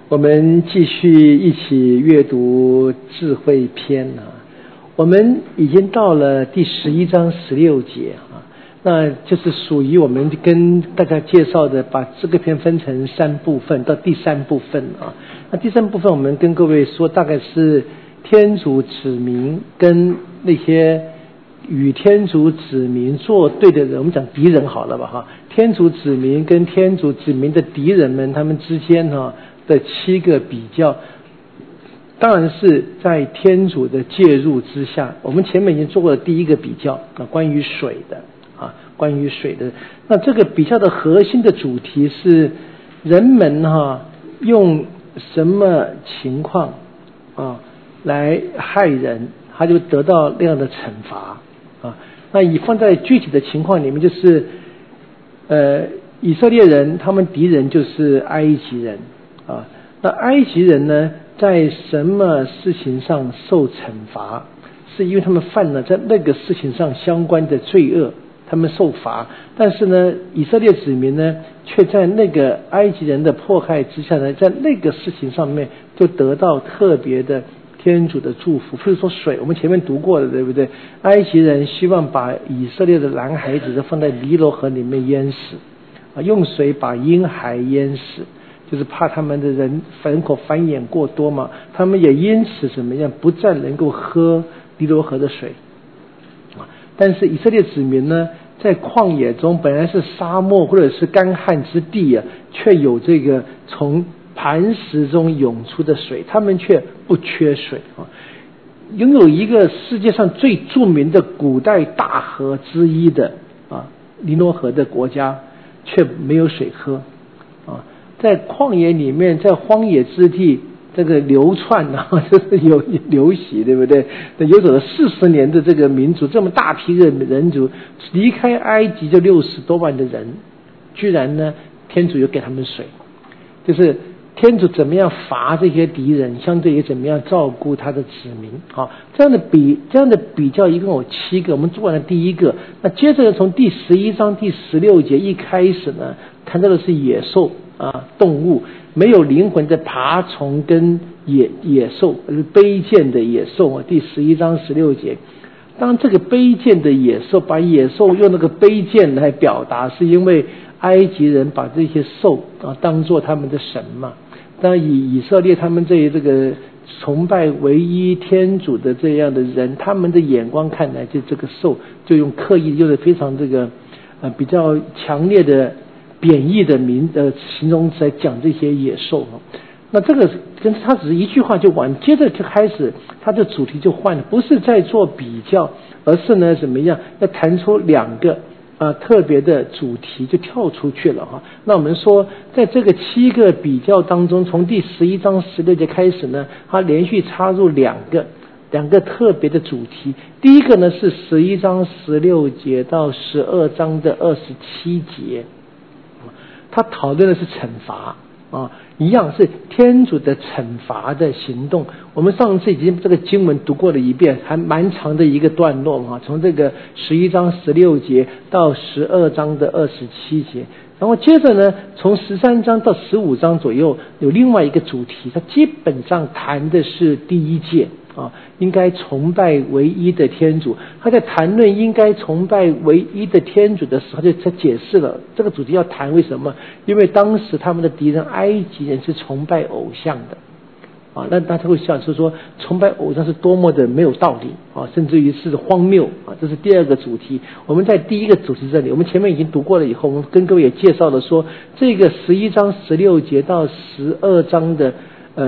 我们继续一起阅读智慧篇啊，我们已经到了第11章16节啊，那就是属于我们跟大家介绍的，把这个篇分成3部分，到第3部分啊。那第3部分我们跟各位说，大概是天主子民跟那些与天主子民作对的人，我们讲敌人好了吧哈，天主子民跟天主子民的敌人们，他们之间哈的7个比较，当然是在天主的介入之下。我们前面已经做过了第一个比较啊，关于水的啊，关于水的。那这个比较的核心的主题是人们用什么情况啊来害人，他就得到那样的惩罚啊。那以放在具体的情况里面，就是以色列人他们敌人就是埃及人啊。那埃及人呢，在什么事情上受惩罚？是因为他们犯了在那个事情上相关的罪恶，他们受罚。但是呢，以色列子民呢，却在那个埃及人的迫害之下呢，在那个事情上面就得到特别的天主的祝福。譬如说水，我们前面读过的，对不对？埃及人希望把以色列的男孩子放在尼罗河里面淹死啊，用水把婴孩淹死，就是怕他们的人口繁衍过多嘛，他们也因此怎么样，不再能够喝尼罗河的水啊。但是以色列子民呢，在旷野中本来是沙漠或者是干旱之地啊，却有这个从磐石中涌出的水，他们却不缺水啊。拥有一个世界上最著名的古代大河之一的啊尼罗河的国家，却没有水喝啊。在旷野里面，在荒野之地，这个流窜就是有流徙，对不对？游走了40年的这个民族，这么大批的人族，离开埃及就60多万的人，居然呢，天主又给他们水，就是天主怎么样罚这些敌人，相对也怎么样照顾他的子民啊。这样的比较一共有7个，我们做完了第1个。那接着从第11章第16节一开始呢，谈到的是野兽啊，动物，没有灵魂的爬虫跟野兽，卑贱的野兽啊。第11章16节，当这个卑贱的野兽，把野兽用那个卑贱来表达，是因为埃及人把这些兽啊当作他们的神嘛。当然以色列他们这个崇拜唯一天主的这样的人，他们的眼光看来，就这个兽就用刻意用的非常这个比较强烈的贬义的形容词来讲这些野兽。那这个跟他只是一句话就完，接着就开始他的主题就换了，不是在做比较，而是呢怎么样要谈出2个特别的主题，就跳出去了哈。那我们说，在这个7个比较当中，从第11章16节开始呢，它连续插入2个特别的主题。第一个呢是11章16节到12章的27节，它讨论的是惩罚啊，一样是天主的惩罚的行动。我们上次已经这个经文读过了一遍，还蛮长的一个段落啊，从这个11章16节到12章的27节。然后接着呢，从13章到15章左右有另外一个主题，它基本上谈的是第1诫啊，应该崇拜唯一的天主。他在谈论应该崇拜唯一的天主的时候，就解释了这个主题要谈为什么，因为当时他们的敌人埃及人是崇拜偶像的啊，那他会想说崇拜偶像是多么的没有道理啊，甚至于是荒谬啊。这是第2个主题。我们在第1个主题这里，我们前面已经读过了以后，我们跟各位也介绍了说，这个11章16节到12章的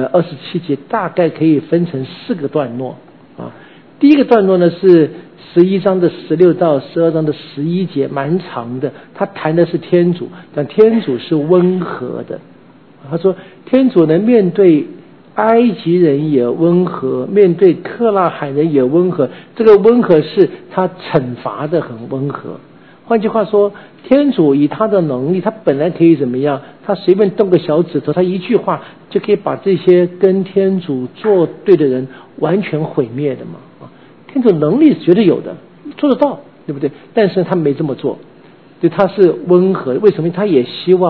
27节大概可以分成4个段落啊。第1个段落呢是11章的16到12章的11节，蛮长的，他谈的是天主，但天主是温和的。他说天主呢面对埃及人也温和，面对克纳罕人也温和，这个温和是他惩罚的很温和。换句话说，天主以他的能力，他本来可以怎么样，他随便动个小指头，他一句话就可以把这些跟天主作对的人完全毁灭的嘛。天主能力是绝对有的，做得到，对不对？但是他没这么做，对，他是温和。为什么？他也希望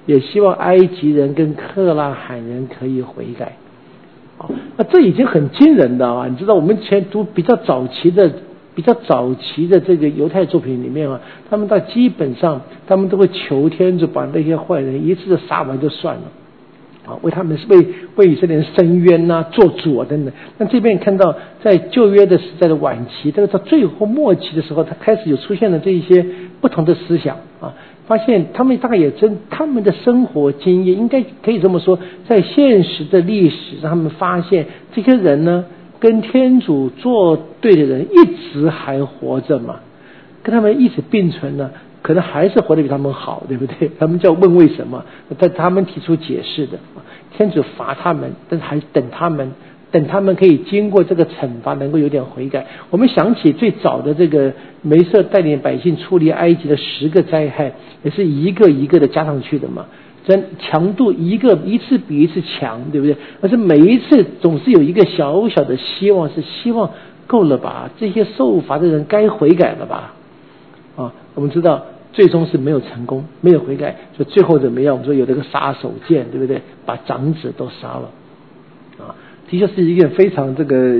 也希望埃及人跟克拉罕人可以悔改。那这已经很惊人的啊！你知道我们前读比较早期的这个犹太作品里面啊，他们到基本上他们都会求天主把那些坏人一次的杀完就算了。为他们为以色列人伸冤啊，做主啊等等。那这边看到在旧约的时代的晚期，这个到最后末期的时候，他开始有出现了这一些不同的思想啊，发现他们大概他们的生活经验，应该可以这么说，在现实的历史让他们发现这些人呢，跟天主作对的人一直还活着嘛，跟他们一直并存呢。可能还是活得比他们好，对不对？他们就要问为什么，但他们提出解释的，天主罚他们，但是还等他们可以经过这个惩罚，能够有点悔改。我们想起最早的这个梅瑟带领百姓出离埃及的10个灾害，也是一个一个的加上去的嘛，强度一次比一次强，对不对？而是每一次总是有一个小小的希望，是希望够了吧，这些受罚的人该悔改了吧？我们知道最终是没有成功，没有悔改，所以最后怎么样？我们说有这个杀手锏，对不对？把长子都杀了，的确是一件非常这个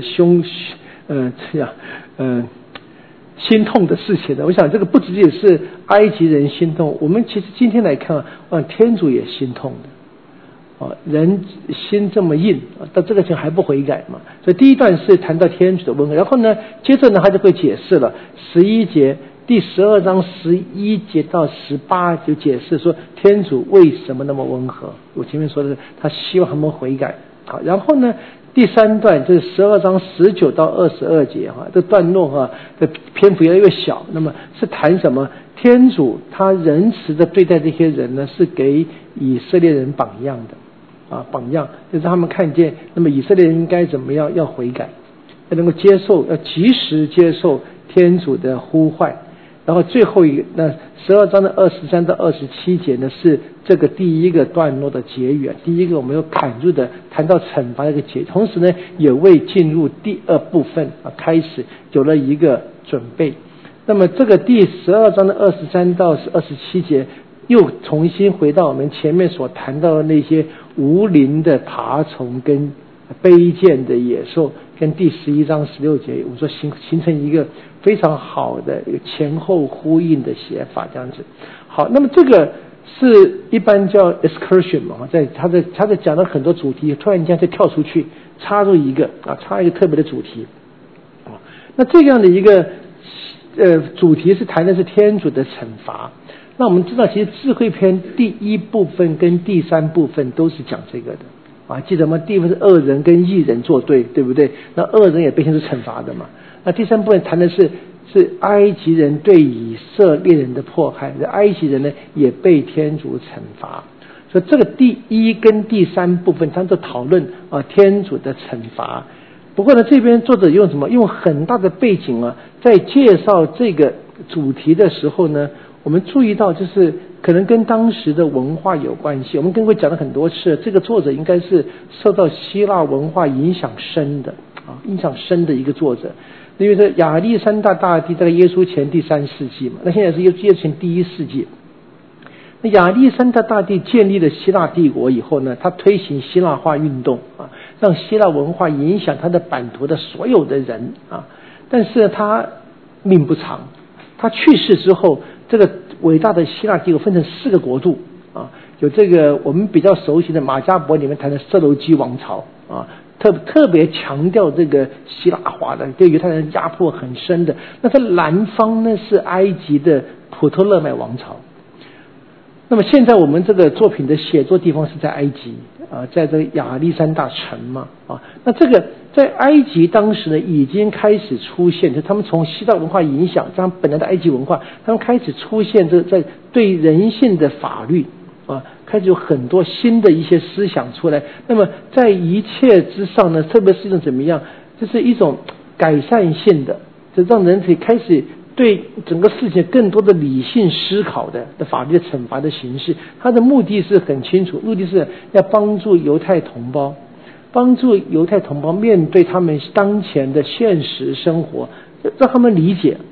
心痛的事情的。我想这个不只是埃及人心痛，我们其实今天来看天主也心痛的。人心这么硬，到这个情况还不悔改嘛？所以第一段是谈到天主的温和，然后呢，接着呢他就会解释了11节。第12章11节到18就解释说天主为什么那么温和。我前面说的是他希望他们悔改。好，然后呢第3段就是12章19到22节这段落的篇幅越来越小，那么是谈什么？天主他仁慈的对待这些人呢，是给以色列人榜样的榜样就是他们看见，那么以色列人应该怎么样？要悔改，要能够接受，要及时接受天主的呼唤。然后最后一个，那12章的23到27节呢，是这个第一个段落的结语。第一个我们有砍入的谈到惩罚的一个结，同时呢也为进入第2部分开始有了一个准备。那么这个第12章的23到27节又重新回到我们前面所谈到的那些无鳞的爬虫跟卑贱的野兽，跟第11章16节我说形成一个非常好的一个前后呼应的写法，这样子。好，那么这个是一般叫 excursion 嘛，在他在讲了很多主题，突然间就跳出去插入一个特别的主题。那这样的一个主题是谈的是天主的惩罚。那我们知道其实智慧篇第1部分跟第3部分都是讲这个的记得吗？第一部分是恶人跟义人作对，对不对？那恶人也被天主惩罚的嘛。那第3部分谈的是埃及人对以色列人的迫害，埃及人呢也被天主惩罚。所以这个第1跟第3部分他们都讨论天主的惩罚。不过呢，这边作者用什么？用很大的背景在介绍这个主题的时候呢，我们注意到就是可能跟当时的文化有关系。我们跟各位讲了很多次，这个作者应该是受到希腊文化影响深的一个作者。因为这亚历山大大帝在耶稣前第3世纪嘛，那现在是耶稣前第1世纪。那亚历山大大帝建立了希腊帝国以后呢，他推行希腊化运动让希腊文化影响他的版图的所有的人但是他命不长，他去世之后，这个伟大的希腊帝国分成4个国度有这个我们比较熟悉的马加伯里面谈的色楼基王朝特别强调这个希腊化的，对犹太人压迫很深的。那在南方呢是埃及的普托勒买王朝。那么现在我们这个作品的写作地方是在埃及在这个亚历山大城嘛那这个在埃及当时呢已经开始出现，就他们从希腊文化影响他们本来的埃及文化，他们开始出现这在对人性的法律开始有很多新的一些思想出来。那么在一切之上呢，特别是一种怎么样，就是一种改善性的，就让人可以开始对整个事情更多的理性思考的法律的惩罚的形式。它的目的是很清楚，目的是要帮助犹太同胞面对他们当前的现实生活，让他们理解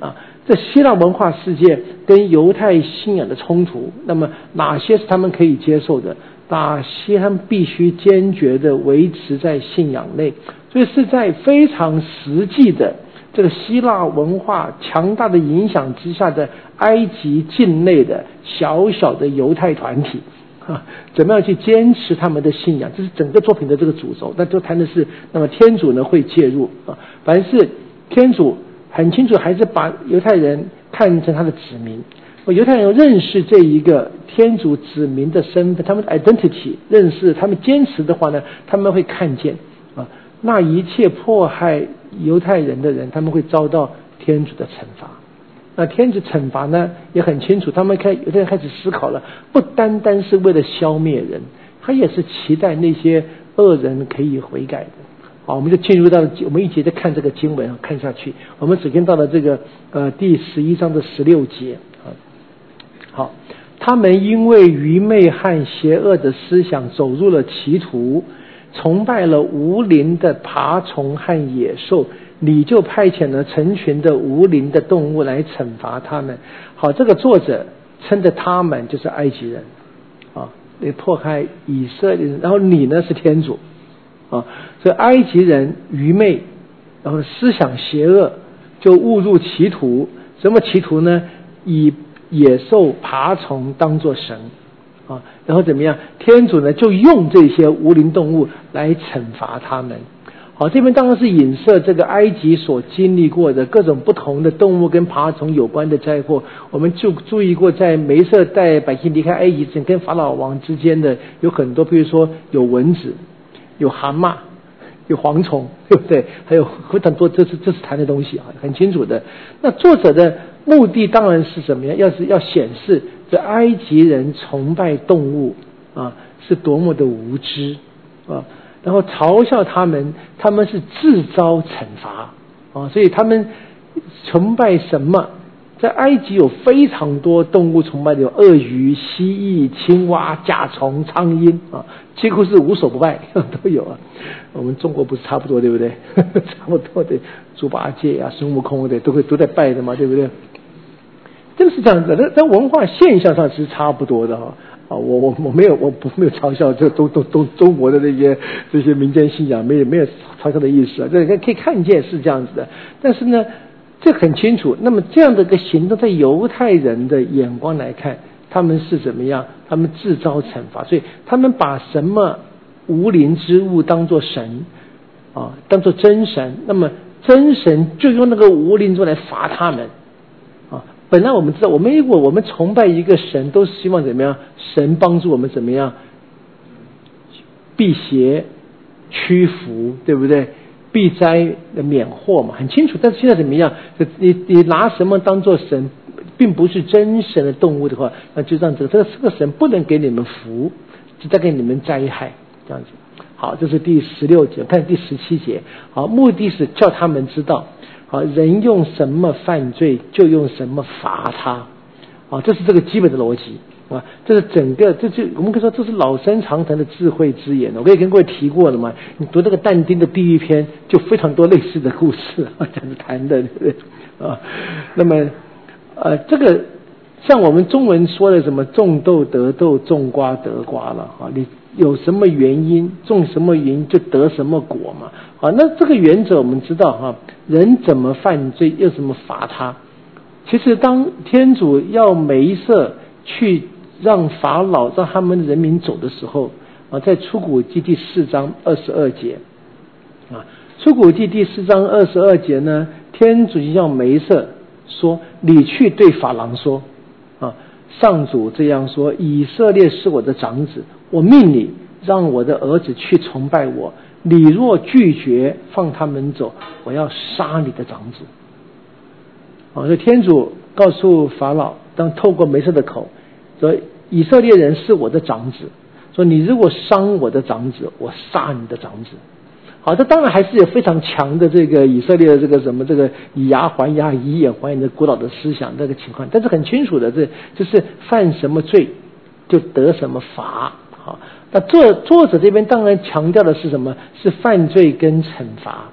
这希腊文化世界跟犹太信仰的冲突，那么哪些是他们可以接受的，哪些他们必须坚决的维持在信仰内。所以是在非常实际的这个希腊文化强大的影响之下的埃及境内的小小的犹太团体怎么样去坚持他们的信仰，这是整个作品的这个主轴。那就谈的是，那么天主呢会介入凡是天主很清楚还是把犹太人看成他的子民，犹太人认识这一个天主子民的身份，他们的 identity 认识，他们坚持的话呢，他们会看见那一切迫害犹太人的人，他们会遭到天主的惩罚。那天主惩罚呢也很清楚，犹太人开始思考了，不单单是为了消灭人，他也是期待那些恶人可以悔改的。好，我们就进入到我们一节在看这个经文看下去。我们首先到了这个第11章的16节好，他们因为愚昧和邪恶的思想走入了歧途，崇拜了无灵的爬虫和野兽，你就派遣了成群的无灵的动物来惩罚他们。好，这个作者称的他们就是埃及人迫害以色列人，然后你呢是天主所以埃及人愚昧，然后思想邪恶，就误入歧途。什么歧途呢？以野兽爬虫当作神然后怎么样？天主呢就用这些无灵动物来惩罚他们。好，这边当然是影射这个埃及所经历过的各种不同的动物跟爬虫有关的灾祸。我们就注意过，在梅瑟带百姓离开埃及跟法老王之间的有很多，比如说有蚊子，有蛤蟆，有蝗虫，对不对？还有很多，这是谈的东西很清楚的。那作者的目的当然是什么样？要显示这埃及人崇拜动物是多么的无知然后嘲笑他们是自招惩罚所以他们崇拜什么？在埃及有非常多动物崇拜的，有鳄鱼、蜥蜴、青蛙、甲虫、苍蝇几乎是无所不拜都有我们中国不是差不多对不对？差不多的猪八戒孙悟空的都在拜的嘛，对不对？真是这样子的，在文化现象上是差不多的我没有嘲笑这中国的这些民间信仰，没有嘲笑的意思这可以看见是这样子的。但是呢，这很清楚。那么这样的一个行动，在犹太人的眼光来看，他们是怎么样？他们自招惩罚，所以他们把什么无灵之物当作神当作真神，那么真神就用那个无灵之物来罚他们本来我们知道，我们崇拜一个神，都是希望怎么样？神帮助我们怎么样？辟邪、驱福，对不对？避灾、免祸嘛，很清楚。但是现在怎么样？你拿什么当做神，并不是真神的动物的话，那就这样子，这个神不能给你们福，只带给你们灾害，这样子。好，这是第16节，看第17节。好，目的是叫他们知道。人用什么犯罪就用什么罚他这是这个基本的逻辑这是整个我们可以说这是老生常谈的智慧之言。我也跟各位提过了嘛，你读这个但丁的地狱篇就非常多类似的故事这样子谈的，对不对那么这个像我们中文说的什么种豆得豆，种瓜得瓜了你有什么原因种什么因就得什么果嘛那这个原则我们知道人怎么犯罪又怎么罚他。其实当天主要梅瑟去让法老让他们人民走的时候在出谷记第4章22节出谷记第4章22节呢，天主要梅瑟说，你去对法郎说上主这样说，以色列是我的长子，我命你让我的儿子去崇拜我，你若拒绝放他们走，我要杀你的长子所以天主告诉法老，当透过梅瑟的口说，以色列人是我的长子，说你如果伤我的长子，我杀你的长子。好，这当然还是有非常强的这个以色列的这个什么这个以牙还牙以眼还眼的古老的思想这个情况，但是很清楚的，这就是犯什么罪就得什么罚那作者这边当然强调的是什么？是犯罪跟惩罚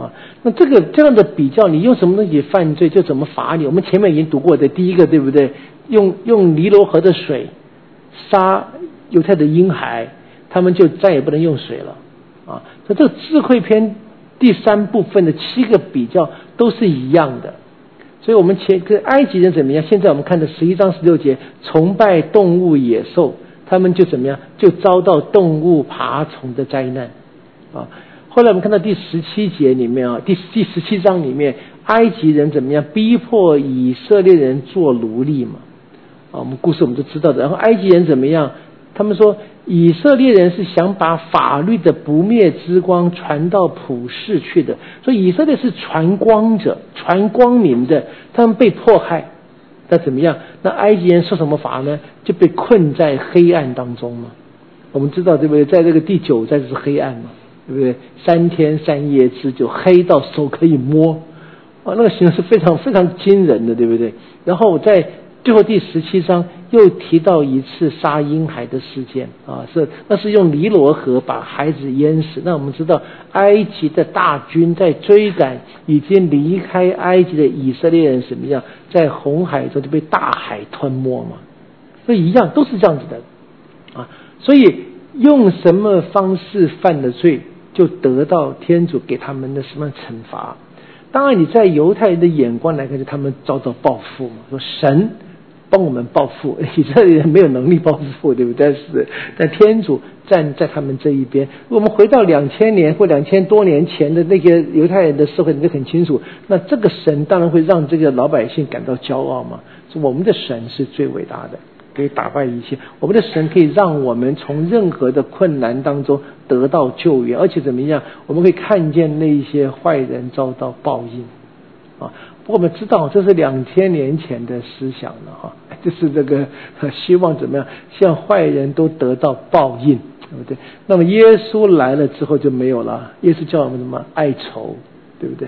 啊。那这样的比较，你用什么东西犯罪就怎么罚你。我们前面已经读过的第一个，对不对？用尼罗河的水杀犹太的婴孩，他们就再也不能用水了啊。所以这个智慧篇第3部分的7个比较都是一样的。所以我们跟埃及人怎么样？现在我们看的11章16节，崇拜动物野兽，他们就怎么样？就遭到动物爬虫的灾难啊。后来我们看到第17节里面啊，第17章里面，埃及人怎么样？逼迫以色列人做奴隶嘛啊，我们故事我们都知道的。然后埃及人怎么样？他们说以色列人是想把法律的不灭之光传到普世去的，所以以色列是传光者，传光明的，他们被迫害，那怎么样？那埃及人受什么罚呢？就被困在黑暗当中嘛。我们知道对不对？在这个第9灾就是黑暗嘛，对不对？3天3夜之久，黑到手可以摸啊，那个形容是非常非常惊人的，对不对？然后在最后第17章又提到一次杀婴孩的事件啊，那是用尼罗河把孩子淹死。那我们知道埃及的大军在追赶已经离开埃及的以色列人什么样，在红海中就被大海吞没嘛，所以一样都是这样子的啊。所以用什么方式犯的罪，就得到天主给他们的什么惩罚。当然你在犹太人的眼光来看，就他们遭到报复嘛，说神帮我们报复，以色列人没有能力报复，对不对？但天主站在他们这一边。我们回到2000年或2000多年前的那个犹太人的社会，你就很清楚，那这个神当然会让这个老百姓感到骄傲嘛，说我们的神是最伟大的，可以打败一切，我们的神可以让我们从任何的困难当中得到救援，而且怎么样，我们会看见那些坏人遭到报应啊。不过我们知道这是2000年前的思想了哈，就是这个希望怎么样，希望坏人都得到报应，对不对？那么耶稣来了之后就没有了，耶稣叫我们什么？爱仇，对不对？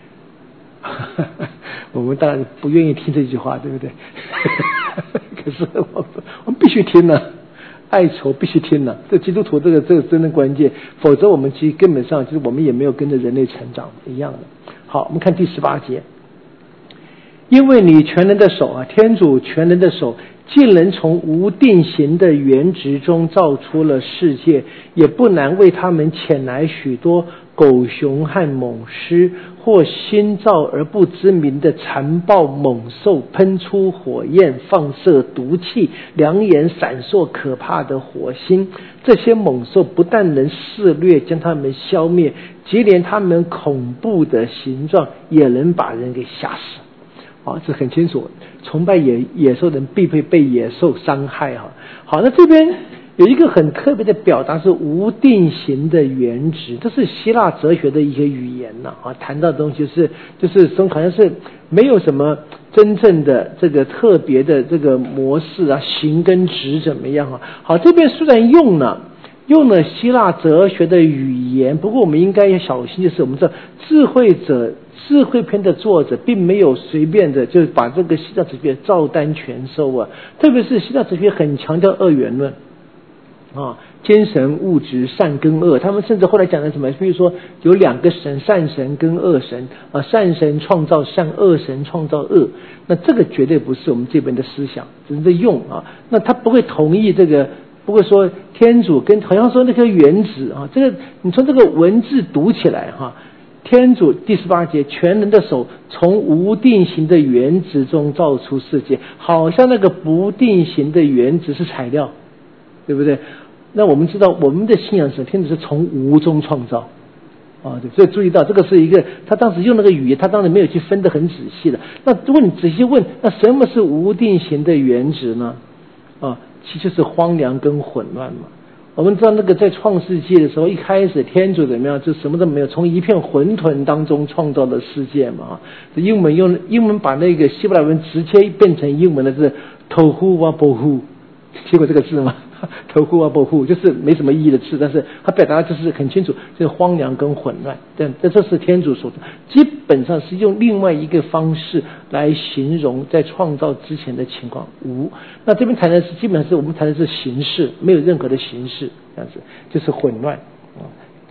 我们当然不愿意听这句话，对不对？可是我们必须听啊，爱仇必须听啊，这基督徒这个真的关键，否则我们其实根本上就是我们也没有跟着人类成长一样的。好，我们看第18节，因为你全能的手啊，天主全能的手，竟能从无定型的原质中造出了世界，也不难为他们遣来许多狗熊和猛狮，或新造而不知名的残暴猛兽，喷出火焰，放射毒气，两眼闪烁可怕的火星。这些猛兽不但能肆虐将他们消灭，即连他们恐怖的形状也能把人给吓死。好，这很清楚，崇拜野兽人必会被野兽伤害哈。好，那这边有一个很特别的表达是无定型的原质，这是希腊哲学的一个语言呐啊，谈到的东西就是说好像是没有什么真正的这个特别的这个模式啊，形跟质怎么样啊？好，这边虽然用了希腊哲学的语言，不过我们应该要小心，就是我们知道智慧篇的作者并没有随便的就把这个希腊哲学照单全收啊，特别是希腊哲学很强调二元论啊，精神物质善跟恶，他们甚至后来讲的什么，比如说有2个神，善神跟恶神啊，善神创造善，恶神创造恶，那这个绝对不是我们这边的思想，只是在用啊，那他不会同意这个，不会说天主跟好像说那颗原子啊，这个你从这个文字读起来哈，天主第18节全能的手从无定型的原子中造出世界，好像那个不定型的原子是材料，对不对？那我们知道我们的信仰是天主是从无中创造啊，对，所以注意到这个是一个，他当时用那个语言，他当然没有去分得很仔细的。那如果你仔细问，那什么是无定型的原子呢？啊，其实是荒凉跟混乱嘛。我们知道那个在创世纪的时候，一开始天主怎么样，就什么都没有，从一片混沌当中创造了世界嘛。英文把那个希伯来文直接变成英文的是 tohu wa bohu， 听过这个字吗？tohu wa bohu 就是没什么意义的字，但是它表达就是很清楚，就是荒凉跟混乱。这是天主所的，基本上是用另外一个方式来形容在创造之前的情况无。那这边谈的是基本上是我们谈的是形式，没有任何的形式，这样子就是混乱啊，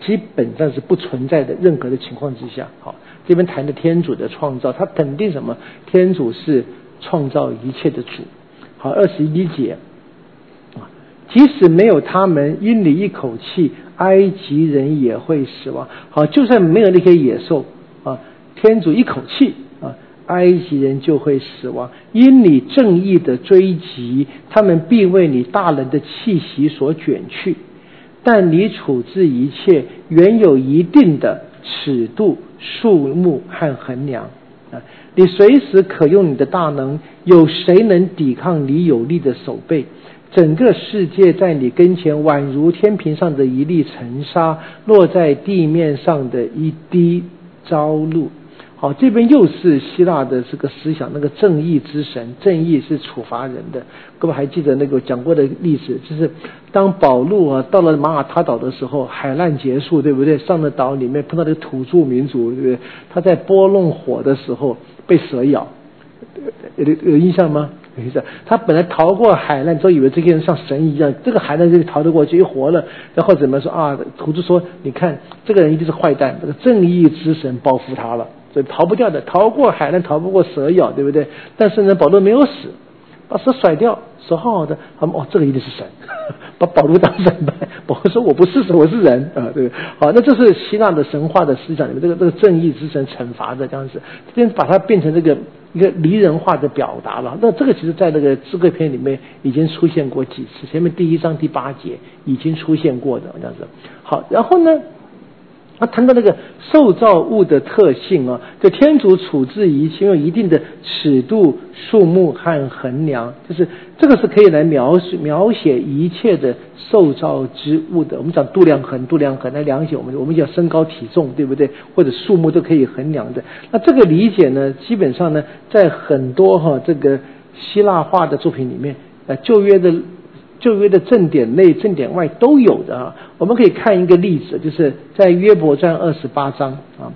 基本上是不存在的任何的情况之下。好，这边谈的天主的创造，他肯定什么？天主是创造一切的主。好，21节，即使没有他们，因你一口气，埃及人也会死亡。好，就算没有那些野兽天主一口气埃及人就会死亡。因你正义的追击，他们必为你大能的气息所卷去。但你处置一切，原有一定的尺度、数目和衡量你随时可用你的大能，有谁能抵抗你有力的手背？整个世界在你跟前宛如天平上的一粒尘沙，落在地面上的一滴朝露。好，这边又是希腊的这个思想，那个正义之神，正义是处罚人的。各位还记得那个讲过的例子，就是当保禄到了马耳他岛的时候，海难结束，对不对？上了岛里面碰到那个土著民族，对不对？他在拨弄火的时候被蛇咬，有印象吗？有印象。他本来逃过海难，都以为这些人像神一样，这个海难就逃得过去，又活了。然后怎么说土著说，你看这个人一定是坏蛋，这个正义之神报复他了。所以逃不掉的，逃过海难，逃不过蛇咬，对不对？但是呢，保罗没有死，把蛇甩掉，手好好的。他们这个一定是神，把保罗当神拜。保罗说我不是神，我是人对不对？好，那这是希腊的神话的思想里面，这个正义之神惩罚的这样子，这边把它变成这个一个离人化的表达了。那这个其实在那个诗歌篇里面已经出现过几次，前面第1章第8节已经出现过的这样子。好，然后呢？他谈到那个受造物的特性就天主处置一切用一定的尺度、数目和衡量，就是这个是可以来描写一切的受造之物的。我们讲度量衡来量写我们讲身高体重，对不对？或者数目都可以衡量的。那这个理解呢，基本上呢，在很多这个希腊化的作品里面，旧约的正典内、正典外都有的我们可以看一个例子，就是在约伯传28章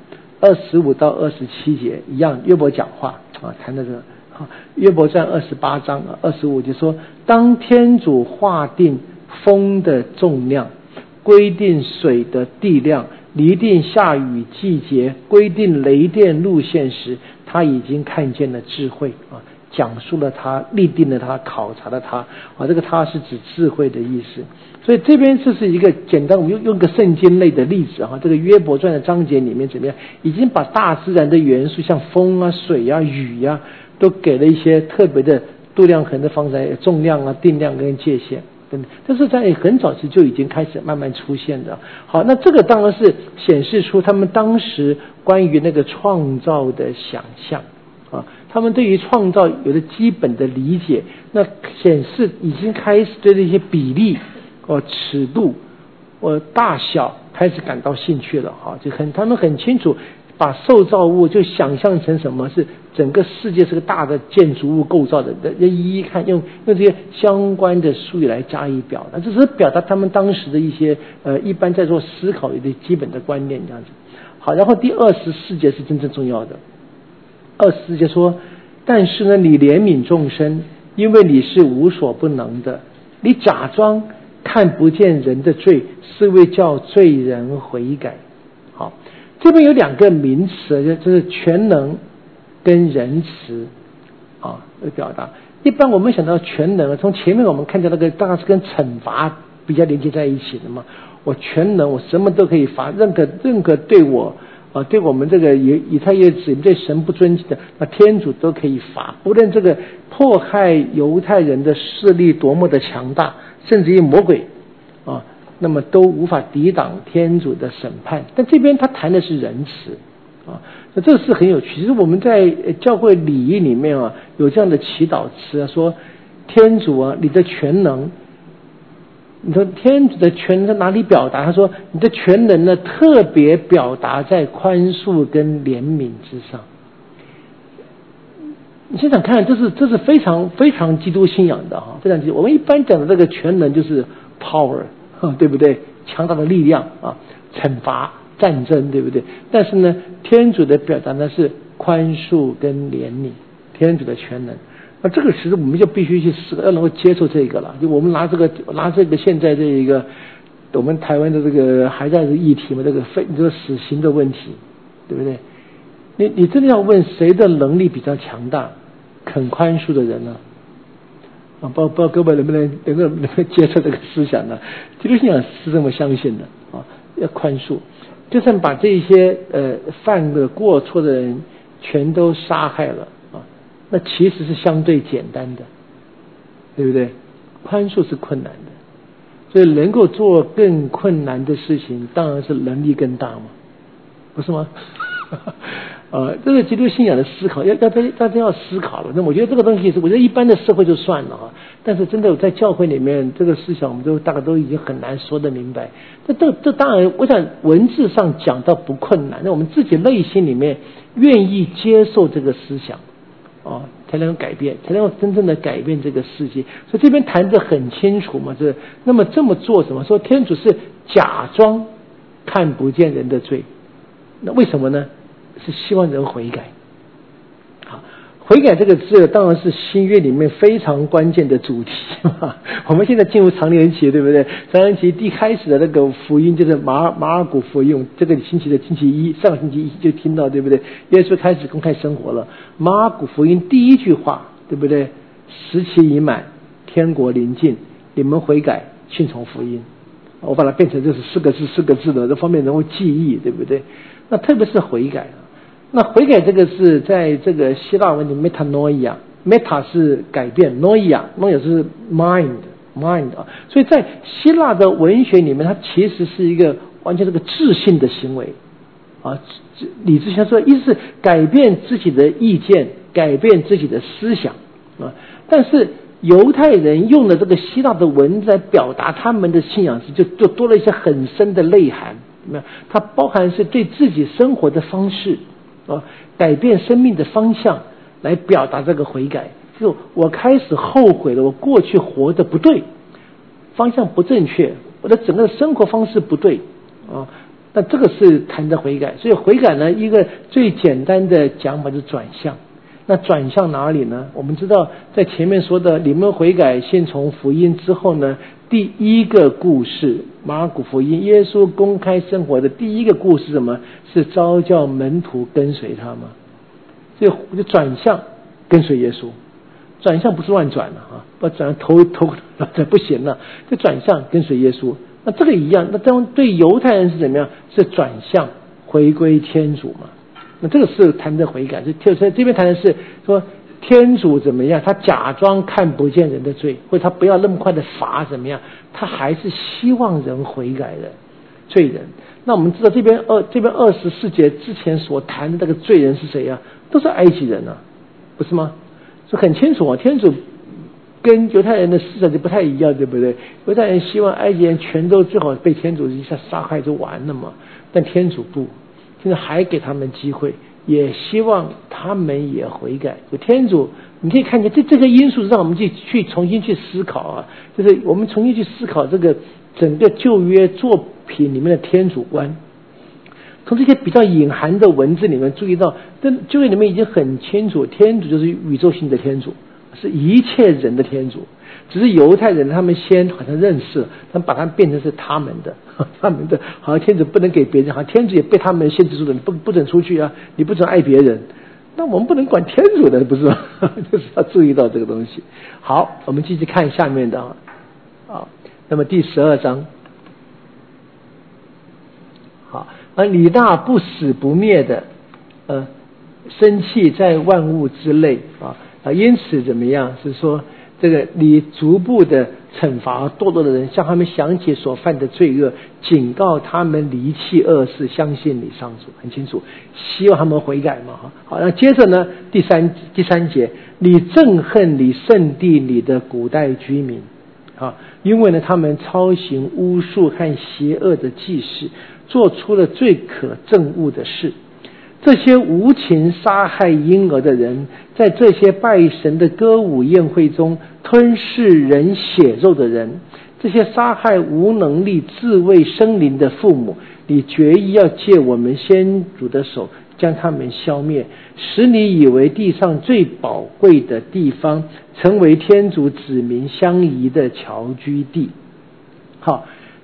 25到27节一样，约伯讲话谈的这个约伯传28章25节说，当天主划定风的重量，规定水的地量，拟定下雨季节，规定雷电路线时，他已经看见了智慧讲述了他，立定了他，考察了他这个他是指智慧的意思。所以这边这是一个简单，我们用个圣经类的例子这个约伯传的章节里面怎么样，已经把大自然的元素，像风水雨都给了一些特别的度量衡的方式，重量定量跟界限等等，这是在很早期就已经开始慢慢出现的。好，那这个当然是显示出他们当时关于那个创造的想象他们对于创造有了基本的理解，那显示已经开始对这些比例尺度大小开始感到兴趣了他们很清楚把受造物就想象成什么是整个世界是个大的建筑物构造的，一看用这些相关的术语来加以表达，这是表达他们当时的一些一般在做思考的基本的观念这样子。好，然后第24节是真正重要的。24节说，但是呢，你怜悯众生，因为你是无所不能的，你假装看不见人的罪，是为叫罪人悔改。好，这边有2个名词，就是全能跟仁慈的表达。一般我们想到全能，从前面我们看到那个当然是跟惩罚比较连接在一起的嘛。我全能，我什么都可以罚，任何对我对我们这个以太耶子对神不尊敬的，那天主都可以罚，不论这个迫害犹太人的势力多么的强大，甚至于魔鬼那么都无法抵挡天主的审判。但这边他谈的是仁慈那这是很有趣。其实我们在教会礼仪里面有这样的祈祷词说，天主你的全能，你说天主的全能在哪里表达？他说你的全能呢，特别表达在宽恕跟怜悯之上。你想想看，这是非常非常基督信仰的非常基督。我们一般讲的这个全能就是 power 对不对？强大的力量惩罚战争，对不对？但是呢，天主的表达呢是宽恕跟怜悯，天主的全能。那这个其实我们就必须去思考，要能够接受这个了。就我们拿这个现在这一个我们台湾的这个还在这个议题嘛，这个死刑的问题，对不对？你真的要问谁的能力比较强大，肯宽恕的人呢？不知道各位能不能接受这个思想呢？基督信仰是这么相信的啊，要宽恕，就算把这些犯了过错的人全都杀害了啊，那其实是相对简单的，对不对？宽恕是困难的，所以能够做更困难的事情，当然是能力更大嘛，不是吗？这个基督信仰的思考，大家要思考了。那我觉得这个东西是，我觉得一般的社会就算了哈，但是真的在教会里面，这个思想我们大概都已经很难说得明白。这当然，我想文字上讲到不困难，那我们自己内心里面愿意接受这个思想，才能改变，才能真正的改变这个世界。所以这边谈得很清楚嘛，那么这么做什么？说天主是假装看不见人的罪，那为什么呢？是希望人悔改。好，悔改这个字当然是新约里面非常关键的主题嘛。我们现在进入常年期，对不对？常年期一开始的那个福音就是马尔谷福音，这个星期的星期一，上个星期一就听到，对不对？耶稣开始公开生活了。马尔谷福音第一句话，对不对？时期已满，天国临近，你们悔改，信从福音。我把它变成就是四个字的，这方面能够记忆，对不对？那特别是悔改。那悔改这个是在这个希腊文的 metanoia，meta 是改变 noia 是 mind 啊，所以在希腊的文学里面，它其实是一个完全是个智性的行为啊，理智性说意思是改变自己的意见，改变自己的思想啊。但是犹太人用的这个希腊的文字来表达他们的信仰时，就多了一些很深的内涵。它包含是对自己生活的方式改变生命的方向来表达这个悔改，就我开始后悔了，我过去活得不对，方向不正确，我的整个生活方式不对那这个是谈的悔改。所以悔改呢，一个最简单的讲法是转向。那转向哪里呢？我们知道在前面说的你们悔改信从福音之后呢，第一个故事马尔谷福音耶稣公开生活的第一个故事什么？是召叫门徒跟随他嘛。所以就转向跟随耶稣，转向不是乱转了不转头不行了，就转向跟随耶稣。那这个一样，那当对犹太人是怎么样？是转向回归天主嘛。那这个是谈的悔改，就这边谈的是说天主怎么样，他假装看不见人的罪，或者他不要那么快的罚怎么样，他还是希望人悔改的罪人。那我们知道这边24节之前所谈的这个罪人是谁都是埃及人不是吗？所以很清楚天主跟犹太人的思想就不太一样，对不对？犹太人希望埃及人全都最好被天主一下杀害就完了嘛，但天主不，现在还给他们机会，也希望他们也悔改。就天主，你可以看见这个因素让我们去重新去思考就是我们重新去思考这个整个旧约作品里面的天主观。从这些比较隐含的文字里面注意到，旧约里面已经很清楚，天主就是宇宙性的天主，是一切人的天主。只是犹太人他们先好像认识了，他们把它变成是他们的，好像天主不能给别人，好像天主也被他们限制住了，你不准出去你不准爱别人。那我们不能管天主的，不是吗？就是要注意到这个东西。好，我们继续看下面的那么第12章，好，李大不死不灭的生气在万物之内因此怎么样？是说这个你逐步的惩罚堕落的人，向他们想起所犯的罪恶，警告他们离弃恶事，相信你上主。很清楚，希望他们悔改嘛。好，那接着呢，第三节，你憎恨你圣地里的古代居民因为呢他们操行巫术和邪恶的祭祀，做出了最可憎恶的事。这些无情杀害婴儿的人，在这些拜神的歌舞宴会中吞噬人血肉的人，这些杀害无能力自卫生灵的父母，你决意要借我们先主的手将他们消灭，使你以为地上最宝贵的地方成为天主子民相宜的侨居地。好，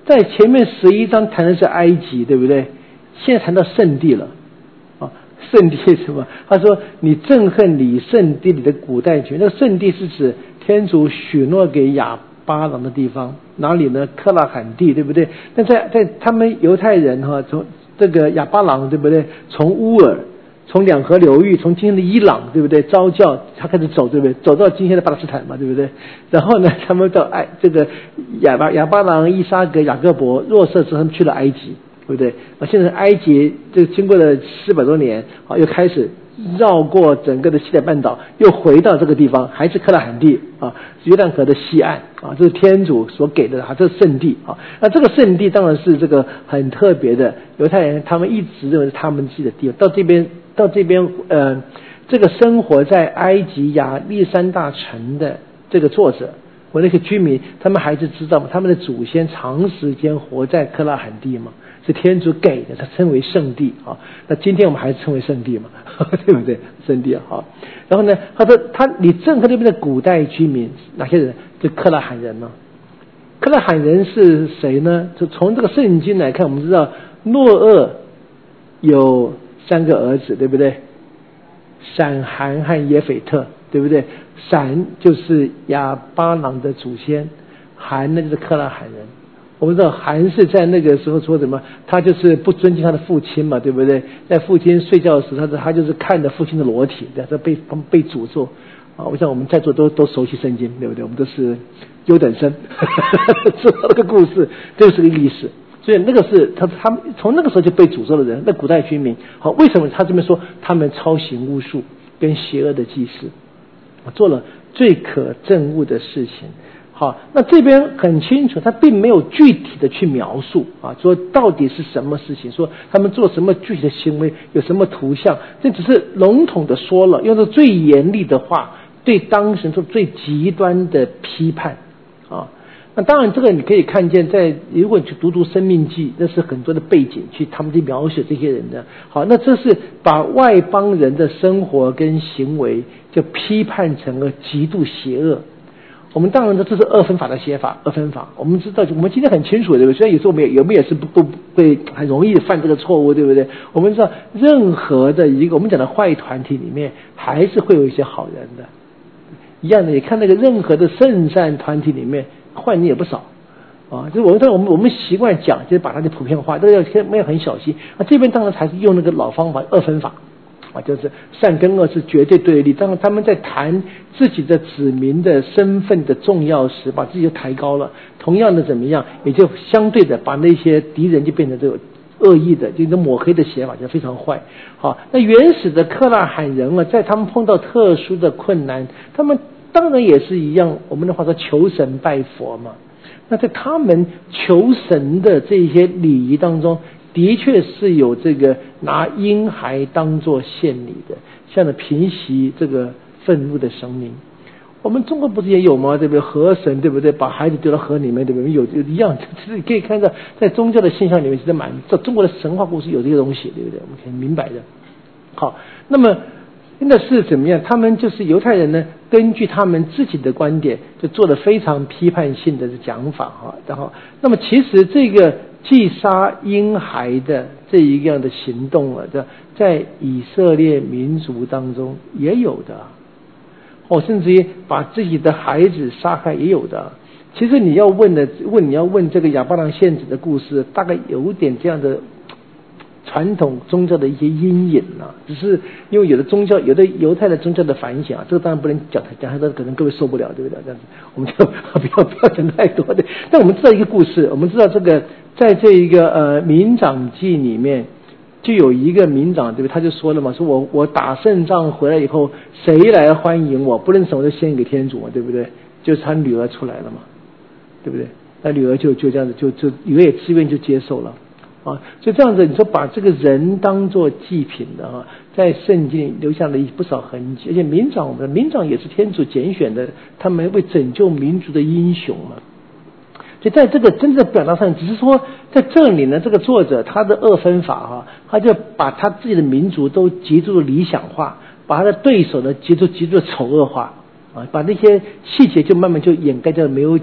在前面11章谈的是埃及，对不对？现在谈到圣地了啊，圣地是什么？他说你憎恨你圣地里的古代群，那个圣地是指天主许诺给亚巴郎的地方，哪里呢？克拉罕地，对不对？那在他们犹太人从这个亚巴郎，对不对？从乌尔，从两河流域，从今天的伊朗，对不对？招教他开始走，对不对？走到今天的巴勒斯坦嘛，对不对？然后呢，他们到这个亚巴郎、伊撒格、雅各伯、若瑟之后，他们去了埃及，对不对？现在埃及这经过了400多年，又开始绕过整个的西奈半岛，又回到这个地方，还是克拉罕地啊，约旦河的西岸啊，这是天主所给的这是圣地啊。那这个圣地当然是这个很特别的，犹太人他们一直认为是他们自己的地方。到这边这个生活在埃及亚历山大城的这个作者和那些居民，他们还是知道他们的祖先长时间活在克拉罕地嘛，是天主给的，他称为圣地啊。那今天我们还是称为圣地嘛，对不对？圣地好。然后呢，他说你憎恨那边的古代居民哪些人？就克拉罕人呢？克拉罕人是谁呢？就从这个圣经来看，我们知道诺厄有3个儿子，对不对？闪、含和耶斐特，对不对？闪就是亚巴郎的祖先，含呢就是克拉罕人。我们知道含是在那个时候说什么？他就是不尊敬他的父亲嘛，对不对？在父亲睡觉的时候，他就是看着父亲的裸体，他被诅咒啊！我想我们在座都熟悉圣经，对不对？我们都是优等生，知道那个故事，这是个历史。所以那个是他们从那个时候就被诅咒的人，那古代居民。好，为什么他这边说他们操行巫术跟邪恶的祭祀，做了最可憎恶的事情？好，那这边很清楚，他并没有具体的去描述啊，说到底是什么事情，说他们做什么具体的行为，有什么图像，这只是笼统的说了，用着最严厉的话对当事人做最极端的批判啊。那当然，这个你可以看见，如果你去读《生命记》，那是很多的背景去他们去描写这些人的。好，那这是把外邦人的生活跟行为就批判成了极度邪恶。我们当然这是二分法的写法，二分法。我们知道，我们今天很清楚，对不对？虽然有时候我们也是不会很容易犯这个错误，对不对？我们知道，任何的一个我们讲的坏团体里面，还是会有一些好人的。一样的，你看那个任何的圣善团体里面，坏人也不少啊。就是我们习惯讲，就是把它的普遍化，这个要很小心。这边当然还是用那个老方法，二分法。就是善跟恶是绝对对立。当然他们在谈自己的子民的身份的重要时，把自己就抬高了。同样的怎么样，也就相对的把那些敌人就变成这个恶意的，就抹黑的写法，就非常坏。好，那原始的克拉罕人在他们碰到特殊的困难，他们当然也是一样，我们的话说求神拜佛嘛。那在他们求神的这些礼仪当中，的确是有这个拿婴孩当作献礼的，像的平息这个愤怒的生命。我们中国不是也有吗？对不对？河神，对不对？把孩子丢到河里面，对不对？有一样，其实可以看到，在宗教的现象里面，其实在中国的神话故事有这个东西，对不对？我们可以明白的。好，那么那是怎么样？他们就是犹太人呢，根据他们自己的观点，就做了非常批判性的讲法哈。然后，那么其实这个祭杀婴孩的这一样的行动在以色列民族当中也有的。甚至于把自己的孩子杀害也有的。其实你要问这个亚巴郎献子的故事，大概有点这样的传统宗教的一些阴影啊，只是因为有的犹太的宗教的反省啊，这个当然不能讲太多，可能各位受不了，对不对？这样子我们就不要讲太多的。但我们知道一个故事，我们知道这个在这一个民长记里面。就有一个民长，对不对？他就说了嘛，说我打胜仗回来以后，谁来欢迎我？不论什么都献给天主嘛，对不对？就是他女儿出来了嘛，对不对？那女儿就这样子，就女儿也自愿就接受了啊。所以这样子，你说把这个人当作祭品的啊，在圣经里留下了不少痕迹。而且民长也是天主拣选的，他们为拯救民族的英雄嘛。所以在这个真正的表达上，只是说在这里呢，这个作者他的二分法他就把他自己的民族都极度的理想化，把他的对手呢极度的丑恶化啊，把那些细节就慢慢就掩盖掉没有讲，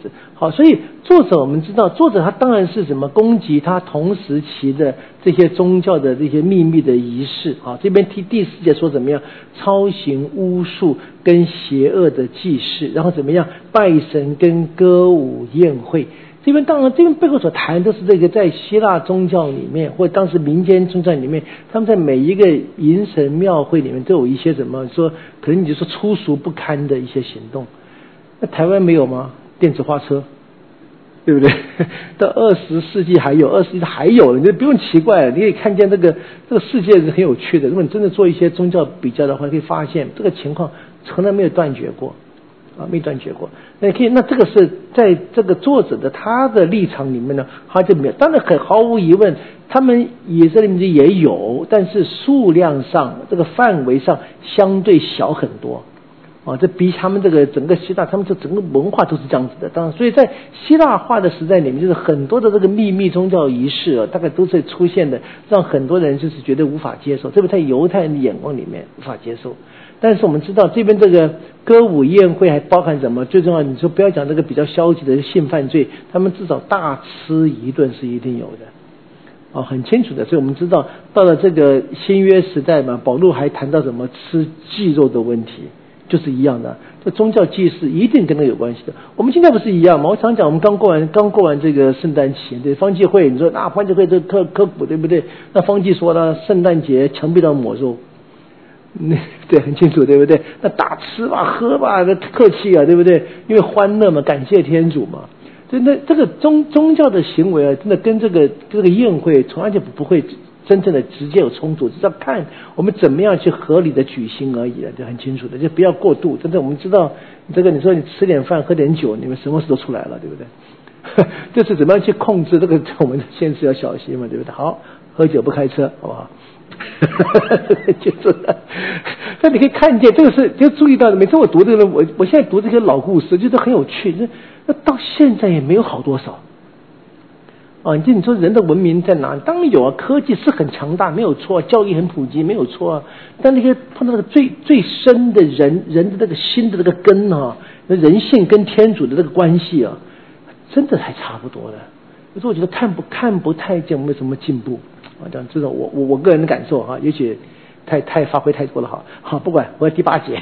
子。好，所以作者我们知道，作者他当然是什么攻击他同时期的这些宗教的这些秘密的仪式。好，这边第4节说怎么样操行巫术跟邪恶的祭祀，然后怎么样拜神跟歌舞宴会。这边当然，这边背后所谈的是这个在希腊宗教里面，或者当时民间宗教里面，他们在每一个迎神庙会里面都有一些什么说，可能你就说粗俗不堪的一些行动。那台湾没有吗？电子花车，对不对？到20世纪还有，20世纪还有，你就不用奇怪了。你可以看见这个世界是很有趣的。如果你真的做一些宗教比较的话，可以发现这个情况从来没有断绝过。没断绝过。那可以，那这个是在这个作者的他的立场里面呢，他就没有。当然毫无疑问，他们以色列民族也有，但是数量上这个范围上相对小很多。这比他们这个整个希腊，他们这整个文化都是这样子的。当然，所以在希腊化的时代里面，就是很多的这个秘密宗教仪式大概都是出现的，让很多人就是觉得无法接受，特别在犹太人的眼光里面无法接受。但是我们知道这边这个歌舞宴会还包含什么？最重要，你说不要讲这个比较消极的性犯罪，他们至少大吃一顿是一定有的。很清楚的。所以我们知道到了这个新约时代嘛，保罗还谈到什么吃祭肉的问题，就是一样的。这宗教祭祀一定跟那有关系的。我们现在不是一样吗？我常讲，我们刚过完这个圣诞节，对方济会，你说方济会这科普对不对？那方济说了，圣诞节墙壁上抹肉。对，很清楚，对不对？那大吃吧，喝吧，那客气啊，对不对？因为欢乐嘛，感谢天主嘛。所以那这个宗教的行为真的跟这个宴会从来就不会真正的直接有冲突，只是要看我们怎么样去合理的举行而已就很清楚的，就不要过度。真的，我们知道这个，你说你吃点饭喝点酒，你们什么事都出来了，对不对？就是怎么样去控制这个，我们现实要小心嘛，对不对？好，喝酒不开车，好不好？就是，那你可以看见这个是就注意到的。每次我读这个，我现在读这些老故事，觉得很有趣。那到现在也没有好多少你说人的文明在哪里？当然有科技是很强大，没有错，教育很普及，没有错但那个碰到那个最深的人的这个心的这个根那人性跟天主的这个关系真的还差不多的。可是我觉得看不太见我们有什么进步这样，这种我个人的感受也许太发挥太多了好，不管，我要第八节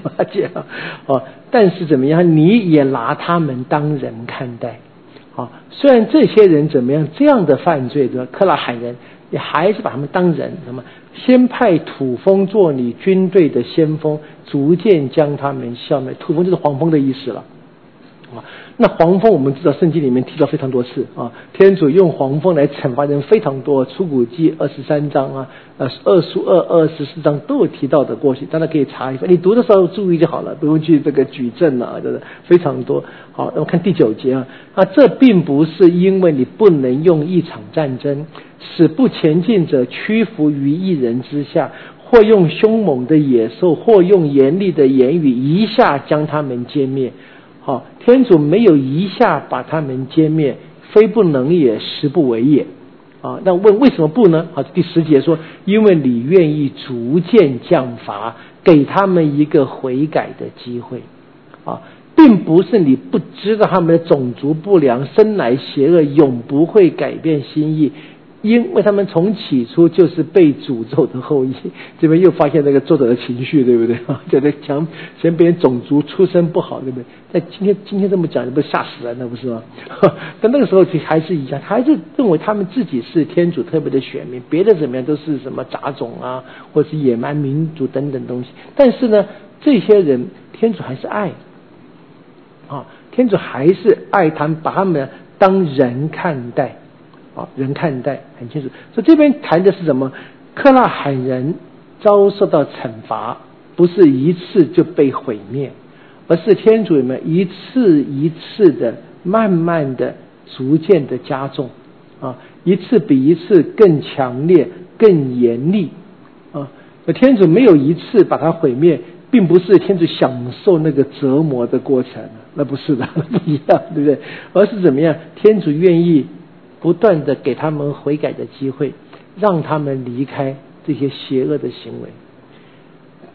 但是怎么样，你也拿他们当人看待虽然这些人怎么样这样的犯罪的克拉海人，你还是把他们当人。什么？先派土蜂做你军队的先锋，逐渐将他们消灭。土蜂就是黄蜂的意思了那黄蜂我们知道圣经里面提到非常多次天主用黄蜂来惩罚人非常多，出谷记23章2书2、24章都有提到的过去，大家可以查一下，你读的时候注意就好了，不用去这个举证就是非常多。好，那么看第9节这并不是因为你不能用一场战争使不前进者屈服于一人之下，或用凶猛的野兽，或用严厉的言语一下将他们歼灭。天主没有一下把他们歼灭，非不能也，实不为也那问为什么不呢？第10节说，因为你愿意逐渐降罚，给他们一个悔改的机会并不是你不知道他们的种族不良，生来邪恶，永不会改变心意，因为他们从起初就是被诅咒的后裔。这边又发现那个作者的情绪，对不对？就在讲嫌别人种族出身不好，对不对？在今天这么讲，你不吓死人了，不是吗？但那个时候还是一样，他还是认为他们自己是天主特别的选民，别的怎么样都是什么杂种或是野蛮民族等等东西。但是呢，这些人天主还是爱天主还是爱他们，把他们当人看待人看待很清楚。所以这边谈的是什么？克拉罕人遭受到惩罚，不是一次就被毁灭，而是天主们一次一次的慢慢的逐渐的加重一次比一次更强烈更严厉天主没有一次把它毁灭，并不是天主享受那个折磨的过程，那不是的，不一样，对不对？而是怎么样？天主愿意不断的给他们悔改的机会，让他们离开这些邪恶的行为。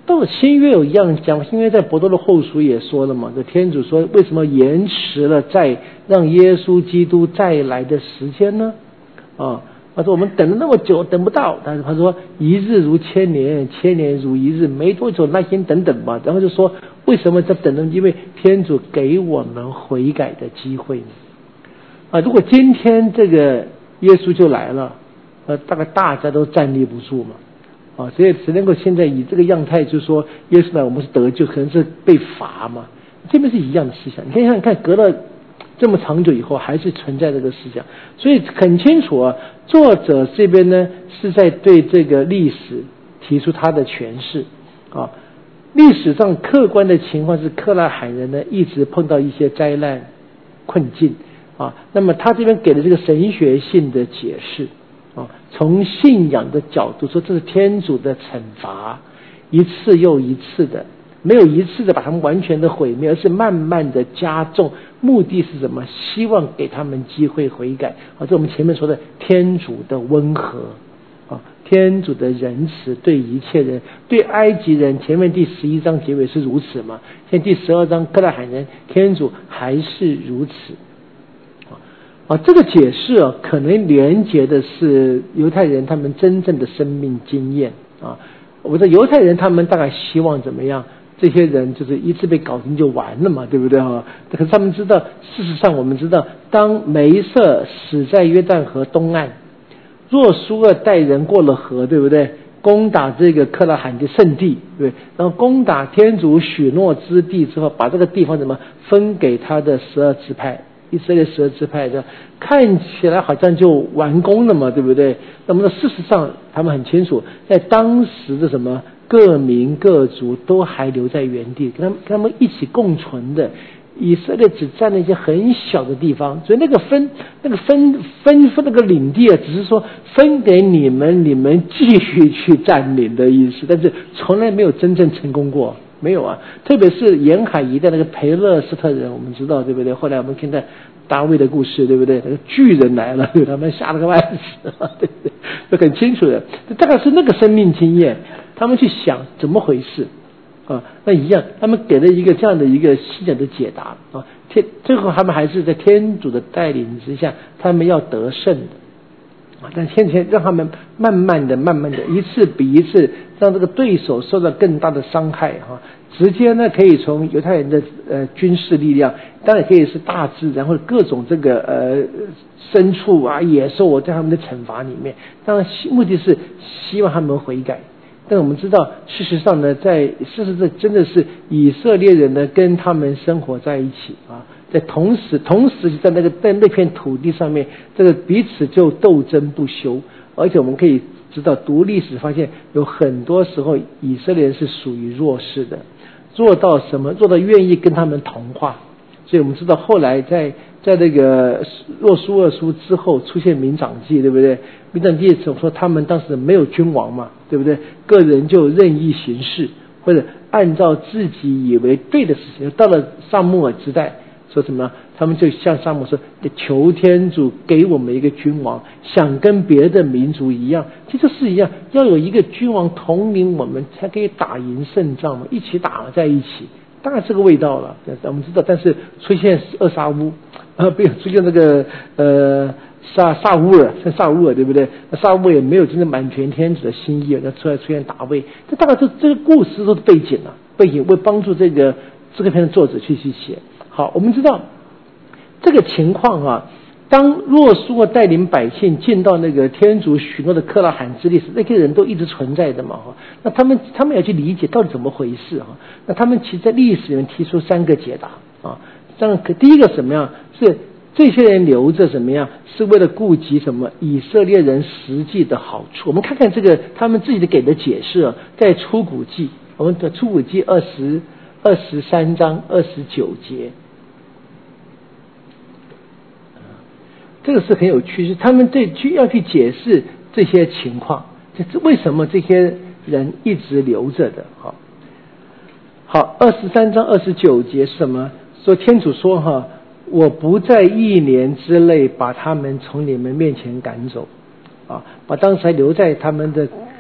到了新约有一样讲，新约在伯多禄后书也说了嘛，这天主说为什么延迟了再让耶稣基督再来的时间呢？他说我们等了那么久等不到，但是他说一日如千年，千年如一日，没多久那先等等吧。然后就说为什么在等呢？因为天主给我们悔改的机会如果今天这个耶稣就来了，大概大家都站立不住嘛，所以只能够现在以这个样态，就是说耶稣来我们是得救，可能是被罚嘛，这边是一样的思想。你可以想想看，隔了这么长久以后还是存在这个思想，所以很清楚作者这边呢是在对这个历史提出他的诠释历史上客观的情况是克拉罕人呢一直碰到一些灾难困境那么他这边给了这个神学性的解释从信仰的角度说这是天主的惩罚，一次又一次的，没有一次的把他们完全的毁灭，而是慢慢的加重，目的是什么？希望给他们机会悔改这我们前面说的天主的温和天主的仁慈对一切人，对埃及人前面第11章结尾是如此嘛，现在第12章克拉罕人天主还是如此这个解释可能连结的是犹太人他们真正的生命经验我说犹太人他们大概希望怎么样？这些人就是一次被搞定就完了嘛，对不对可是他们知道，事实上我们知道，当梅瑟死在约旦河东岸，若苏尔带人过了河，对不对？攻打这个克拉罕的圣地，对不对？然后攻打天主许诺之地之后，把这个地方怎么分给他的12支派。以色列12支派的看起来好像就完工了嘛，对不对？那么事实上他们很清楚，在当时的什么各民各族都还留在原地，跟他们一起共存的。以色列只占了一些很小的地方，所以那个分那个领地只是说分给你们，你们继续去占领的意思，但是从来没有真正成功过。没有特别是沿海一带那个培勒斯特人，我们知道对不对？后来我们听到大卫的故事，对不对？那个巨人来了，他们吓了个半死，对不对？就很清楚的，大概是那个生命经验，他们去想怎么回事那一样，他们给了一个这样的一个信仰的解答最后他们还是在天主的带领之下，他们要得胜的。但现在让他们慢慢的一次比一次让这个对手受到更大的伤害直接呢可以从犹太人的军事力量，当然可以是大自然或者各种这个牲畜野兽在他们的惩罚里面，当然目的是希望他们悔改。但我们知道事实上呢，事实上真的是以色列人呢跟他们生活在一起在同时在那片土地上面，这个彼此就斗争不休。而且我们可以知道读历史发现，有很多时候以色列人是属于弱势的，弱到愿意跟他们同化。所以我们知道后来在那个若苏二书之后出现民长记，对不对？民长记说他们当时没有君王嘛，对不对？个人就任意行事，或者按照自己以为对的事情。到了撒母耳之代，说什么？他们就向撒母耳说：“求天主给我们一个君王，想跟别的民族一样。”其实是一样，要有一个君王统领我们，才可以打赢胜仗嘛，一起打在一起。当然这个味道了，我们知道，但是出现二沙乌出现那个萨乌尔，对不对？萨乌尔也没有真正满全天子的心意，那出现大卫。这大概这个故事都是背景为帮助这个篇的作者去写。好，我们知道这个情况当若苏尔带领百姓进到那个天主许诺的克拉罕之地时，那些人都一直存在的嘛那他们要去理解到底怎么回事那他们其实在历史里面提出3个解答第一个什么样是这些人留着什么样是为了顾及什么以色列人实际的好处。我们看看这个他们自己的给的解释在出谷记，我们的出谷记23章29节。这个是很有趣，是他们要去解释这些情况，这为什么这些人一直留着的。好，23章29节是什么？说天主说我不在1年之内把他们从你们面前赶走把当时还留在他们的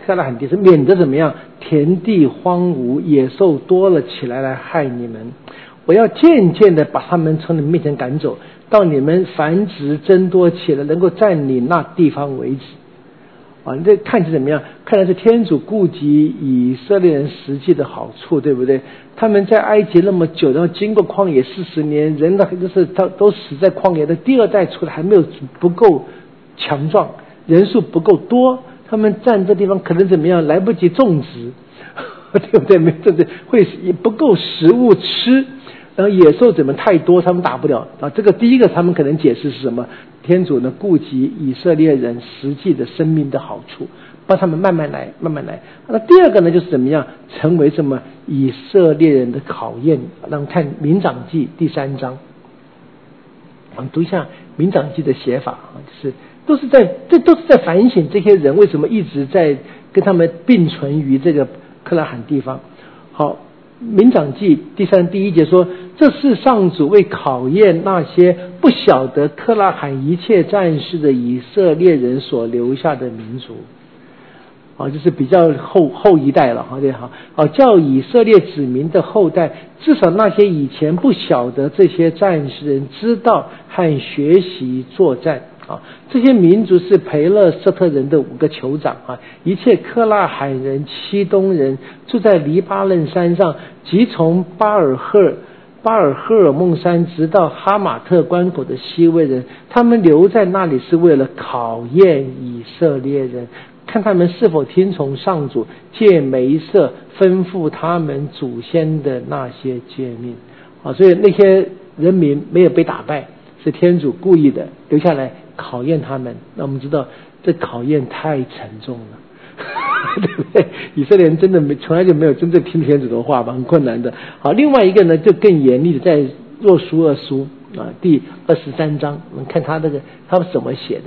克拉罕地，是免得怎么样，田地荒芜，野兽多了起来害你们。我要渐渐的把他们从你们面前赶走，到你们繁殖增多起来，能够占领那地方为止。你这看起怎么样？看来是天主顾及以色列人实际的好处，对不对？他们在埃及那么久，然后经过旷野40年，人呢就是都死在旷野的，第二代出来还没有不够强壮，人数不够多，他们占这地方可能怎么样？来不及种植，对不对？没种植会也不够食物吃。然后野兽怎么太多，他们打不了啊！这个第一个他们可能解释是什么？天主呢顾及以色列人实际的生命的好处，帮他们慢慢来，慢慢来。那第二个呢，就是怎么样成为什么以色列人的考验？让我们看民长记第3章，我们读一下民长记的写法啊，就是都是在反省这些人为什么一直在跟他们并存于这个克拉罕地方。好。民长记第3第1节说，这是上主为考验那些不晓得克拉罕一切战事的以色列人所留下的民族，就是比较后一代了，对哈，叫以色列子民的后代，至少那些以前不晓得这些战士人知道和学习作战。这些民族是培勒瑟特人的5个酋长一切克拉罕人、西东人住在黎巴嫩山上，即从巴尔赫尔梦山直到哈马特关口的西魏人，他们留在那里是为了考验以色列人，看他们是否听从上主借梅瑟吩咐他们祖先的那些诫命。所以那些人民没有被打败，是天主故意的留下来考验他们。那我们知道这考验太沉重了对不对？以色列人真的从来就没有真正听天主的话吧，很困难的。好，另外一个呢就更严厉的，在若书2书第23章，我们看他们怎么写的。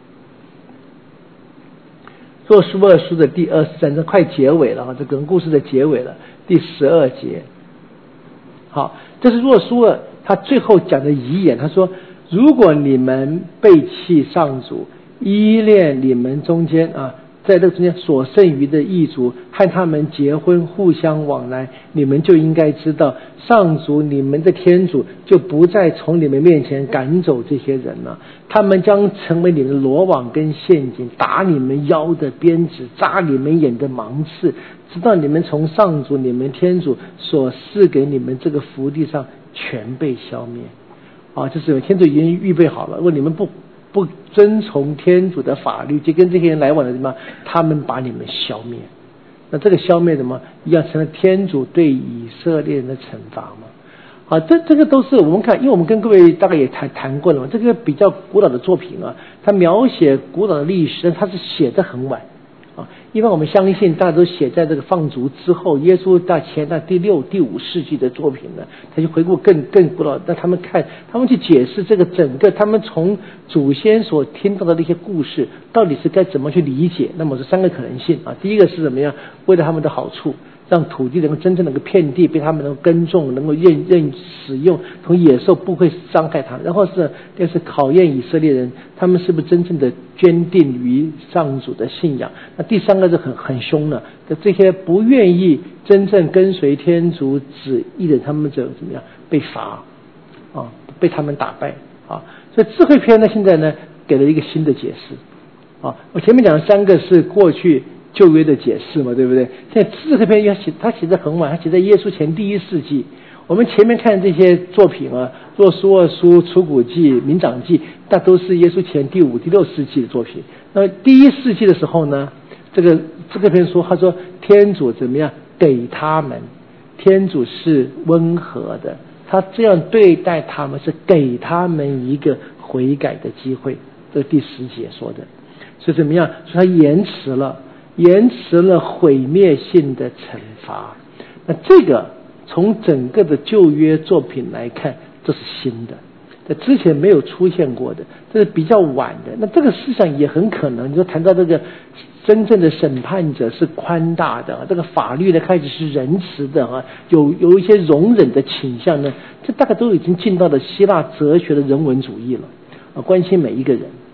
若书2书的第23章快结尾了，这个故事的结尾了，第12节。好，这是若书2他最后讲的遗言，他说，如果你们背弃上主，依恋你们中间在这中间所剩余的异族，和他们结婚互相往来，你们就应该知道，上主你们的天主就不再从你们面前赶走这些人了，他们将成为你们的罗网跟陷阱，打你们腰的鞭子，扎你们眼的芒刺，直到你们从上主你们天主所赐给你们这个福地上全被消灭。就是天主已经预备好了，如果你们不遵从天主的法律，就跟这些人来往的地方，他们把你们消灭。那这个消灭什么？一样成了天主对以色列人的惩罚嘛。这个都是我们看，因为我们跟各位大概也谈过了嘛，这个比较古老的作品它描写古老的历史，但它是写得很晚。一般我们相信大家都写在这个放逐之后，耶稣前第6、第5世纪的作品呢，他就回顾更古老。那他们去解释这个整个他们从祖先所听到的那些故事，到底是该怎么去理解？那么是3个可能性第一个是怎么样，为了他们的好处，让土地能够真正能够遍地被他们能够耕种，能够任使用，从野兽不会伤害他们。然后是考验以色列人，他们是不是真正的坚定于上主的信仰。那第3个是很凶了，这些不愿意真正跟随天主旨意的，他们怎么样被罚被他们打败所以智慧篇呢现在呢给了一个新的解释我前面讲的3个是过去旧约的解释嘛，对不对？现在智慧篇他写得很晚，他写在耶稣前第1世纪。我们前面看这些作品若书2书、出谷记、民长记，那都是耶稣前第5、第6世纪的作品。那么第1世纪的时候呢，这个篇说，他说天主怎么样给他们，天主是温和的，他这样对待他们是给他们一个悔改的机会，这第10节说的。所以怎么样？说他延迟了毁灭性的惩罚。那这个从整个的旧约作品来看，这是新的，这之前没有出现过的，这是比较晚的。那这个思想也很可能，你说谈到这个真正的审判者是宽大的，这个法律呢开始是仁慈的有一些容忍的倾向呢，这大概都已经进到了希腊哲学的人文主义了关心每一个人。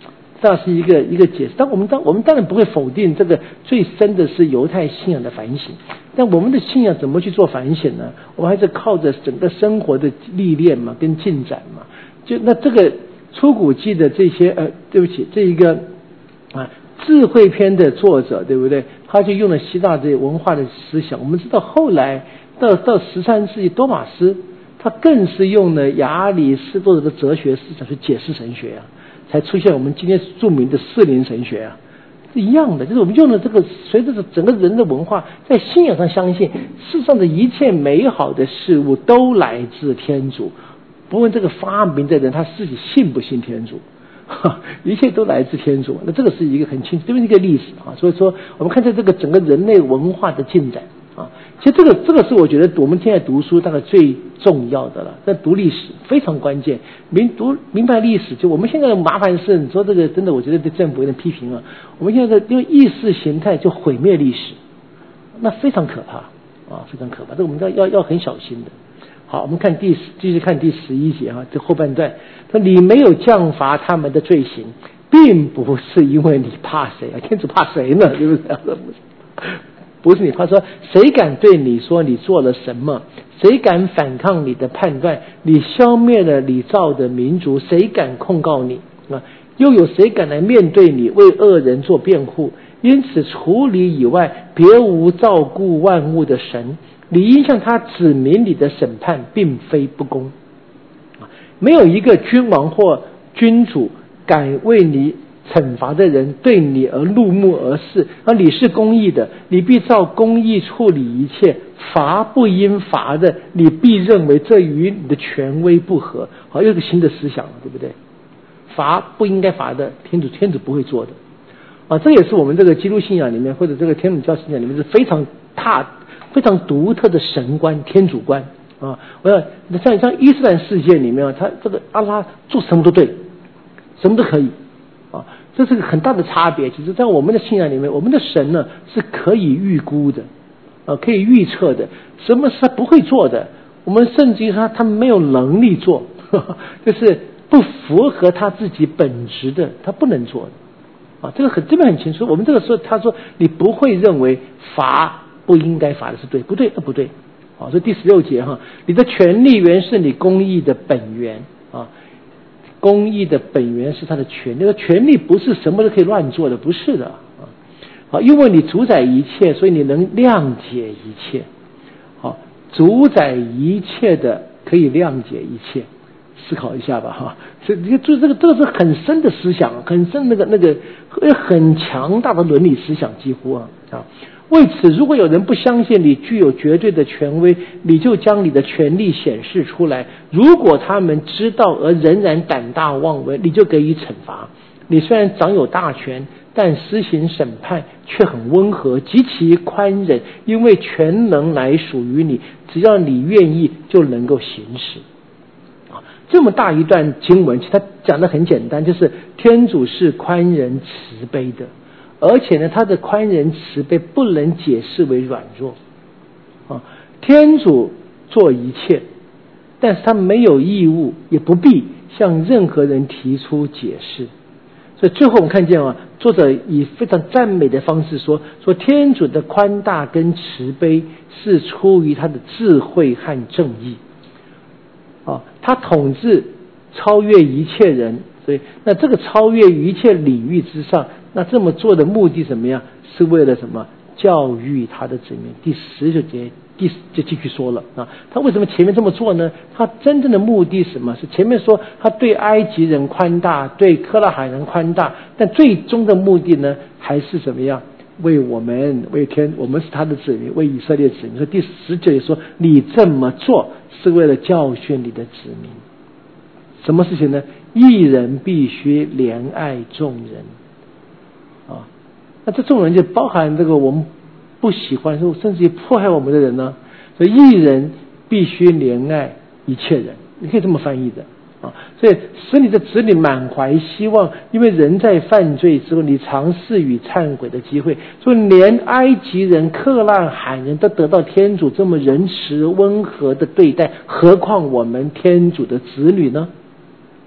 这是一个解释。但我们当然不会否定这个最深的是犹太信仰的反省，但我们的信仰怎么去做反省呢？我们还是靠着整个生活的历练嘛，跟进展嘛。就那这个出谷记的这些对不起，这一个智慧篇的作者，对不对？他就用了希腊这文化的思想。我们知道后来到13世纪，多马斯他更是用了亚里士多德的哲学思想去解释神学啊，才出现我们今天著名的四灵神学啊，是一样的。就是我们用了这个，随着整个人的文化，在信仰上相信，世上的一切美好的事物都来自天主，不问这个发明的人他自己信不信天主。一切都来自天主，那这个是一个很清楚，这是一个历史啊。所以说，我们看在这个整个人类文化的进展啊，其实这个是我觉得我们现在读书大概最重要的了。那读历史非常关键，明白历史，就我们现在的麻烦是，你说这个真的，我觉得对政府有点批评了。我们现在因为意识形态就毁灭历史，那非常可怕啊，非常可怕。这我们要很小心的。好，我们看继续看第11节这后半段说，你没有降罚他们的罪行，并不是因为你怕谁啊，天主怕谁呢？对不对？不是你怕，说谁敢对你说你做了什么？谁敢反抗你的判断？你消灭了你造的民族，谁敢控告你啊？又有谁敢来面对你，为恶人做辩护？因此除你以外，别无照顾万物的神。你应向他指明你的审判并非不公，没有一个君王或君主敢为你惩罚的人对你而怒目而视，而你是公义的，你必照公义处理一切，罚不应罚的，你必认为这与你的权威不合。好，又一个新的思想，对不对？罚不应该罚的，天主不会做的啊。这也是我们这个基督信仰里面，或者这个天主教信仰里面是非常独特的神观、天主观啊！我要像伊斯兰世界里面他这个阿拉做什么都对，什么都可以啊，这是个很大的差别。其实，在我们的信仰里面，我们的神呢是可以预估的可以预测的，什么是他不会做的，我们甚至于他没有能力做，就是不符合他自己本质的，他不能做的啊。这边很清楚。我们这个时候他说，你不会认为罚不应该罚的是对，不对，不对。好，所以第16节你的权利原是你公义的本源啊，公义的本源是他的权利。那个权利不是什么都可以乱做的，不是的啊。好，因为你主宰一切，所以你能谅解一切。好，主宰一切的可以谅解一切，思考一下吧这个是很深的思想，很深那个很强大的伦理思想，几乎为此，如果有人不相信你具有绝对的权威，你就将你的权力显示出来。如果他们知道而仍然胆大妄为，你就给予惩罚。你虽然掌有大权，但施行审判却很温和，极其宽忍，因为全能乃属于你，只要你愿意就能够行使。这么大一段经文，其实它讲得很简单，就是天主是宽仁慈悲的。而且呢，他的宽仁慈悲不能解释为软弱天主做一切，但是他没有义务，也不必向任何人提出解释。所以最后我们看见作者以非常赞美的方式说天主的宽大跟慈悲是出于他的智慧和正义他统治超越一切人，所以那这个超越一切领域之上，那这么做的目的怎么样？是为了什么？教育他的子民。第19节就继续说了他为什么前面这么做呢？他真正的目的是什么？是前面说他对埃及人宽大，对科拉海人宽大，但最终的目的呢，还是怎么样？为我们是他的子民，为以色列子民。所以第19节说，你这么做是为了教训你的子民。什么事情呢？义人必须怜爱众人那这众人就包含这个我们不喜欢甚至于迫害我们的人呢。所以义人必须怜爱一切人，你可以这么翻译的所以使你的子女满怀希望，因为人在犯罪之后，你尝试与忏悔的机会。所以连埃及人、克拉罕人都得到天主这么仁慈温和的对待，何况我们天主的子女呢？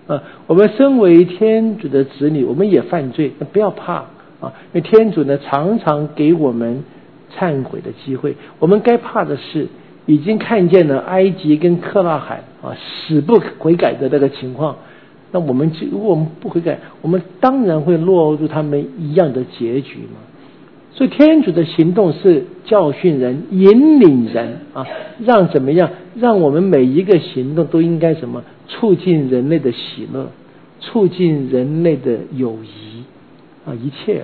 我们身为天主的子女，我们也犯罪，那不要怕因为天主呢常常给我们忏悔的机会。我们该怕的是已经看见了埃及跟克拉罕死不悔改的那个情况，那如果我们不悔改，我们当然会落入他们一样的结局嘛。所以天主的行动是教训人、引领人让怎么样？让我们每一个行动都应该什么？促进人类的喜乐，促进人类的友谊一切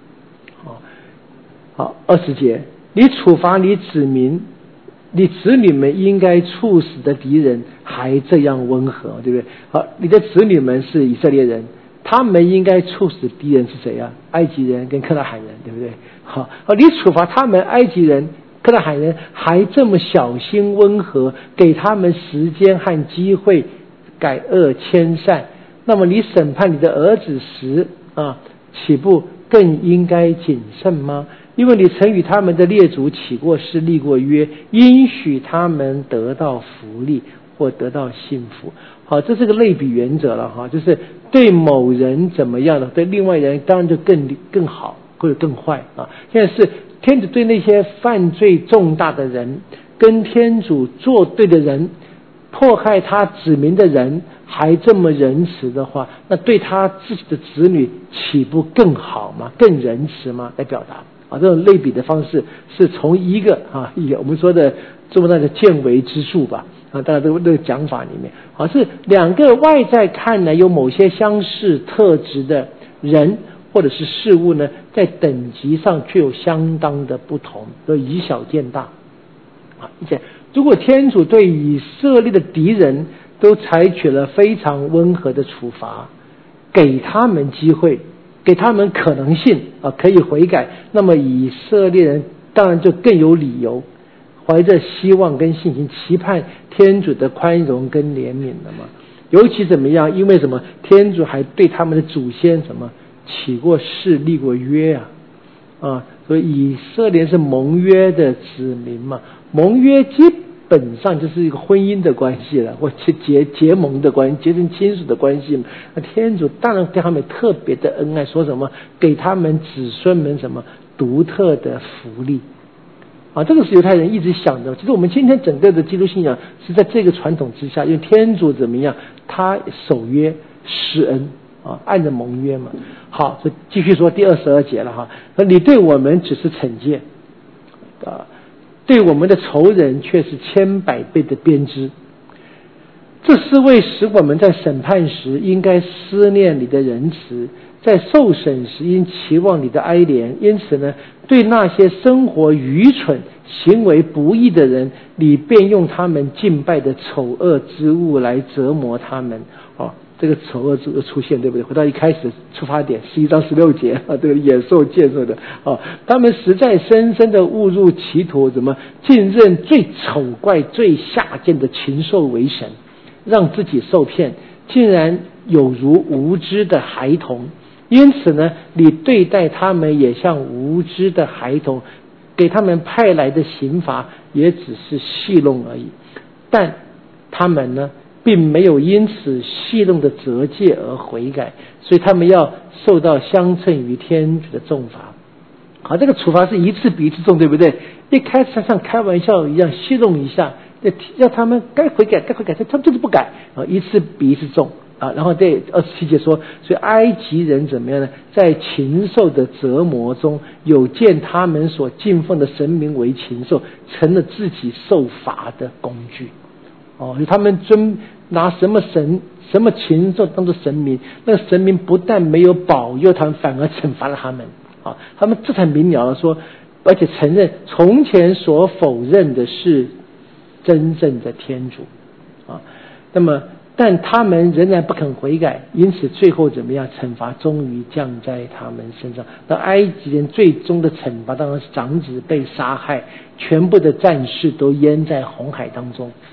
好，20节，你处罚你子民、你子女们应该处死的敌人，还这样温和，对不对？好，你的子女们是以色列人，他们应该处死敌人是谁啊？埃及人跟克拉罕人，对不对？好，你处罚他们埃及人、克拉罕人，还这么小心温和，给他们时间和机会改恶迁善，那么你审判你的儿子时岂不更应该谨慎吗？因为你曾与他们的列祖起过誓、立过约，应许他们得到福利或得到幸福。好，这是个类比原则了就是对某人怎么样的，对另外人当然就更好或者更坏现在是天主对那些犯罪重大的人，跟天主作对的人，迫害他子民的人还这么仁慈的话，那对他自己的子女岂不更好吗？更仁慈吗？来表达这种类比的方式是从一个我们说的这么大的见微知著吧当然这个讲法里面是两个外在看来有某些相似特质的人或者是事物呢，在等级上却有相当的不同，都以小见大如果天主对以色列的敌人都采取了非常温和的处罚，给他们机会，给他们可能性可以悔改，那么以色列人当然就更有理由怀着希望跟信心期盼天主的宽容跟怜悯了嘛。尤其怎么样？因为什么？天主还对他们的祖先什么起过誓、立过约所以以色列是盟约的子民嘛，盟约基本上就是一个婚姻的关系了，或结盟的关系，结成亲属的关系嘛。那天主当然对他们特别的恩爱，说什么给他们子孙们什么独特的福利这个是犹太人一直想的。其实我们今天整个的基督信仰是在这个传统之下，因为天主怎么样，他守约施恩按着盟约嘛。好，所以继续说第22节了你对我们只是惩戒对我们的仇人却是100倍的鞭笞，这是为使我们在审判时应该思念你的仁慈，在受审时应期望你的哀怜。因此呢，对那些生活愚蠢、行为不义的人，你便用他们敬拜的丑恶之物来折磨他们这个丑恶之物出现，对不对？回到一开始出发点11章16节这个野兽见兽的他们实在深深的误入歧途，怎么竟认最丑怪、最下贱的禽兽为神，让自己受骗，竟然有如无知的孩童。因此呢，你对待他们也像无知的孩童，给他们派来的刑罚也只是戏弄而已。但他们呢，并没有因此戏弄的责戒而悔改，所以他们要受到相称于天主的重罚。好，这个处罚是一次比一次重，对不对？一开始像开玩笑一样戏弄一下，要他们该悔改，他们就是不改一次比一次重然后这27节说，所以埃及人怎么样呢？在禽兽的折磨中，有见他们所敬奉的神明为禽兽，成了自己受罚的工具他们拿什么神、什么禽兽当作神明，那个神明不但没有保佑他们，反而惩罚了他们他们这才明了说，而且承认从前所否认的是真正的天主那么但他们仍然不肯悔改，因此最后怎么样？惩罚终于降在他们身上。那埃及人最终的惩罚当然是长子被杀害，全部的战士都淹在红海当中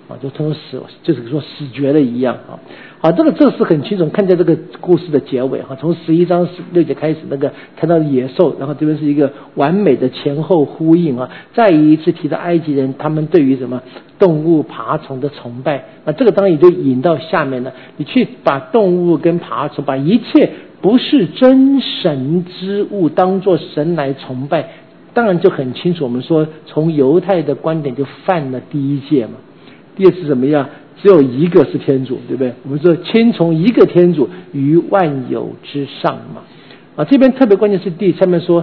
就通死，就是说死绝了一样啊。好，这是很清楚，看见这个故事的结尾从11章6节开始，那个看到野兽，然后这边是一个完美的前后呼应再一次提到埃及人他们对于什么动物爬虫的崇拜，那这个当然也就引到下面了，你去把动物跟爬虫，把一切不是真神之物当作神来崇拜，当然就很清楚，我们说从犹太的观点就犯了第一戒嘛。第二是怎么样？只有一个是天主，对不对？我们说亲从一个天主于万有之上嘛。这边特别关键是第下面说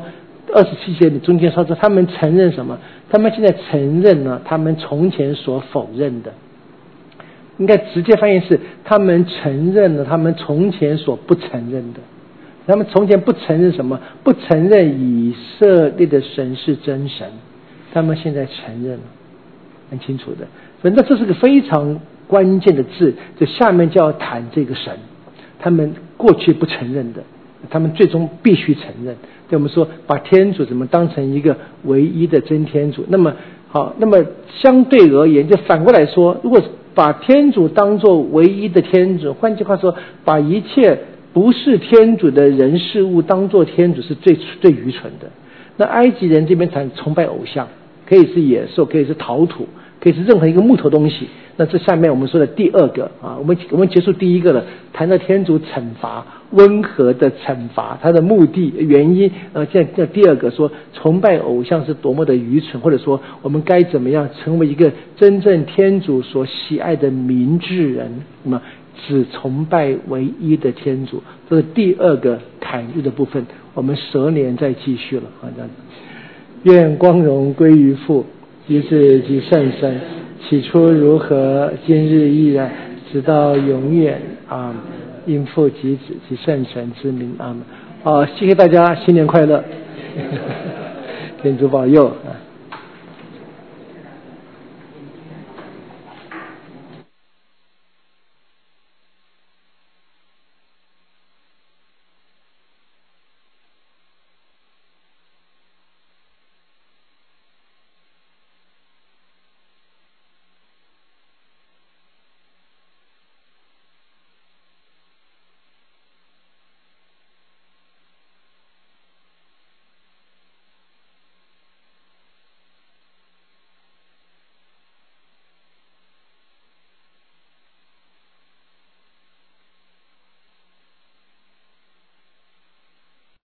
27节中间说他们承认什么？他们现在承认了他们从前所否认的，应该直接翻译是他们承认了他们从前所不承认的。他们从前不承认什么？不承认以色列的神是真神，他们现在承认了，很清楚的。所以这是个非常关键的字，就下面就要谈这个神，他们过去不承认的，他们最终必须承认。对我们说，把天主怎么当成一个唯一的真天主？那么相对而言，就反过来说，如果把天主当作唯一的天主，换句话说，把一切不是天主的人事物当作天主，是最愚蠢的。那埃及人这边崇拜偶像，可以是野兽，可以是陶土，可以是任何一个木头东西。那这下面我们说的第二个我们结束第一个了，谈到天主惩罚，温和的惩罚，它的目的原因。现在第二个说崇拜偶像是多么的愚蠢，或者说我们该怎么样成为一个真正天主所喜爱的明智人，那么只崇拜唯一的天主。这是第二个砍入的部分，我们蛇年再继续了这样子。愿光荣归于父及子及圣神，起初如何，今日亦然，直到永远啊！因父及子及圣神之名，阿们。谢谢大家，新年快乐，天主保佑啊！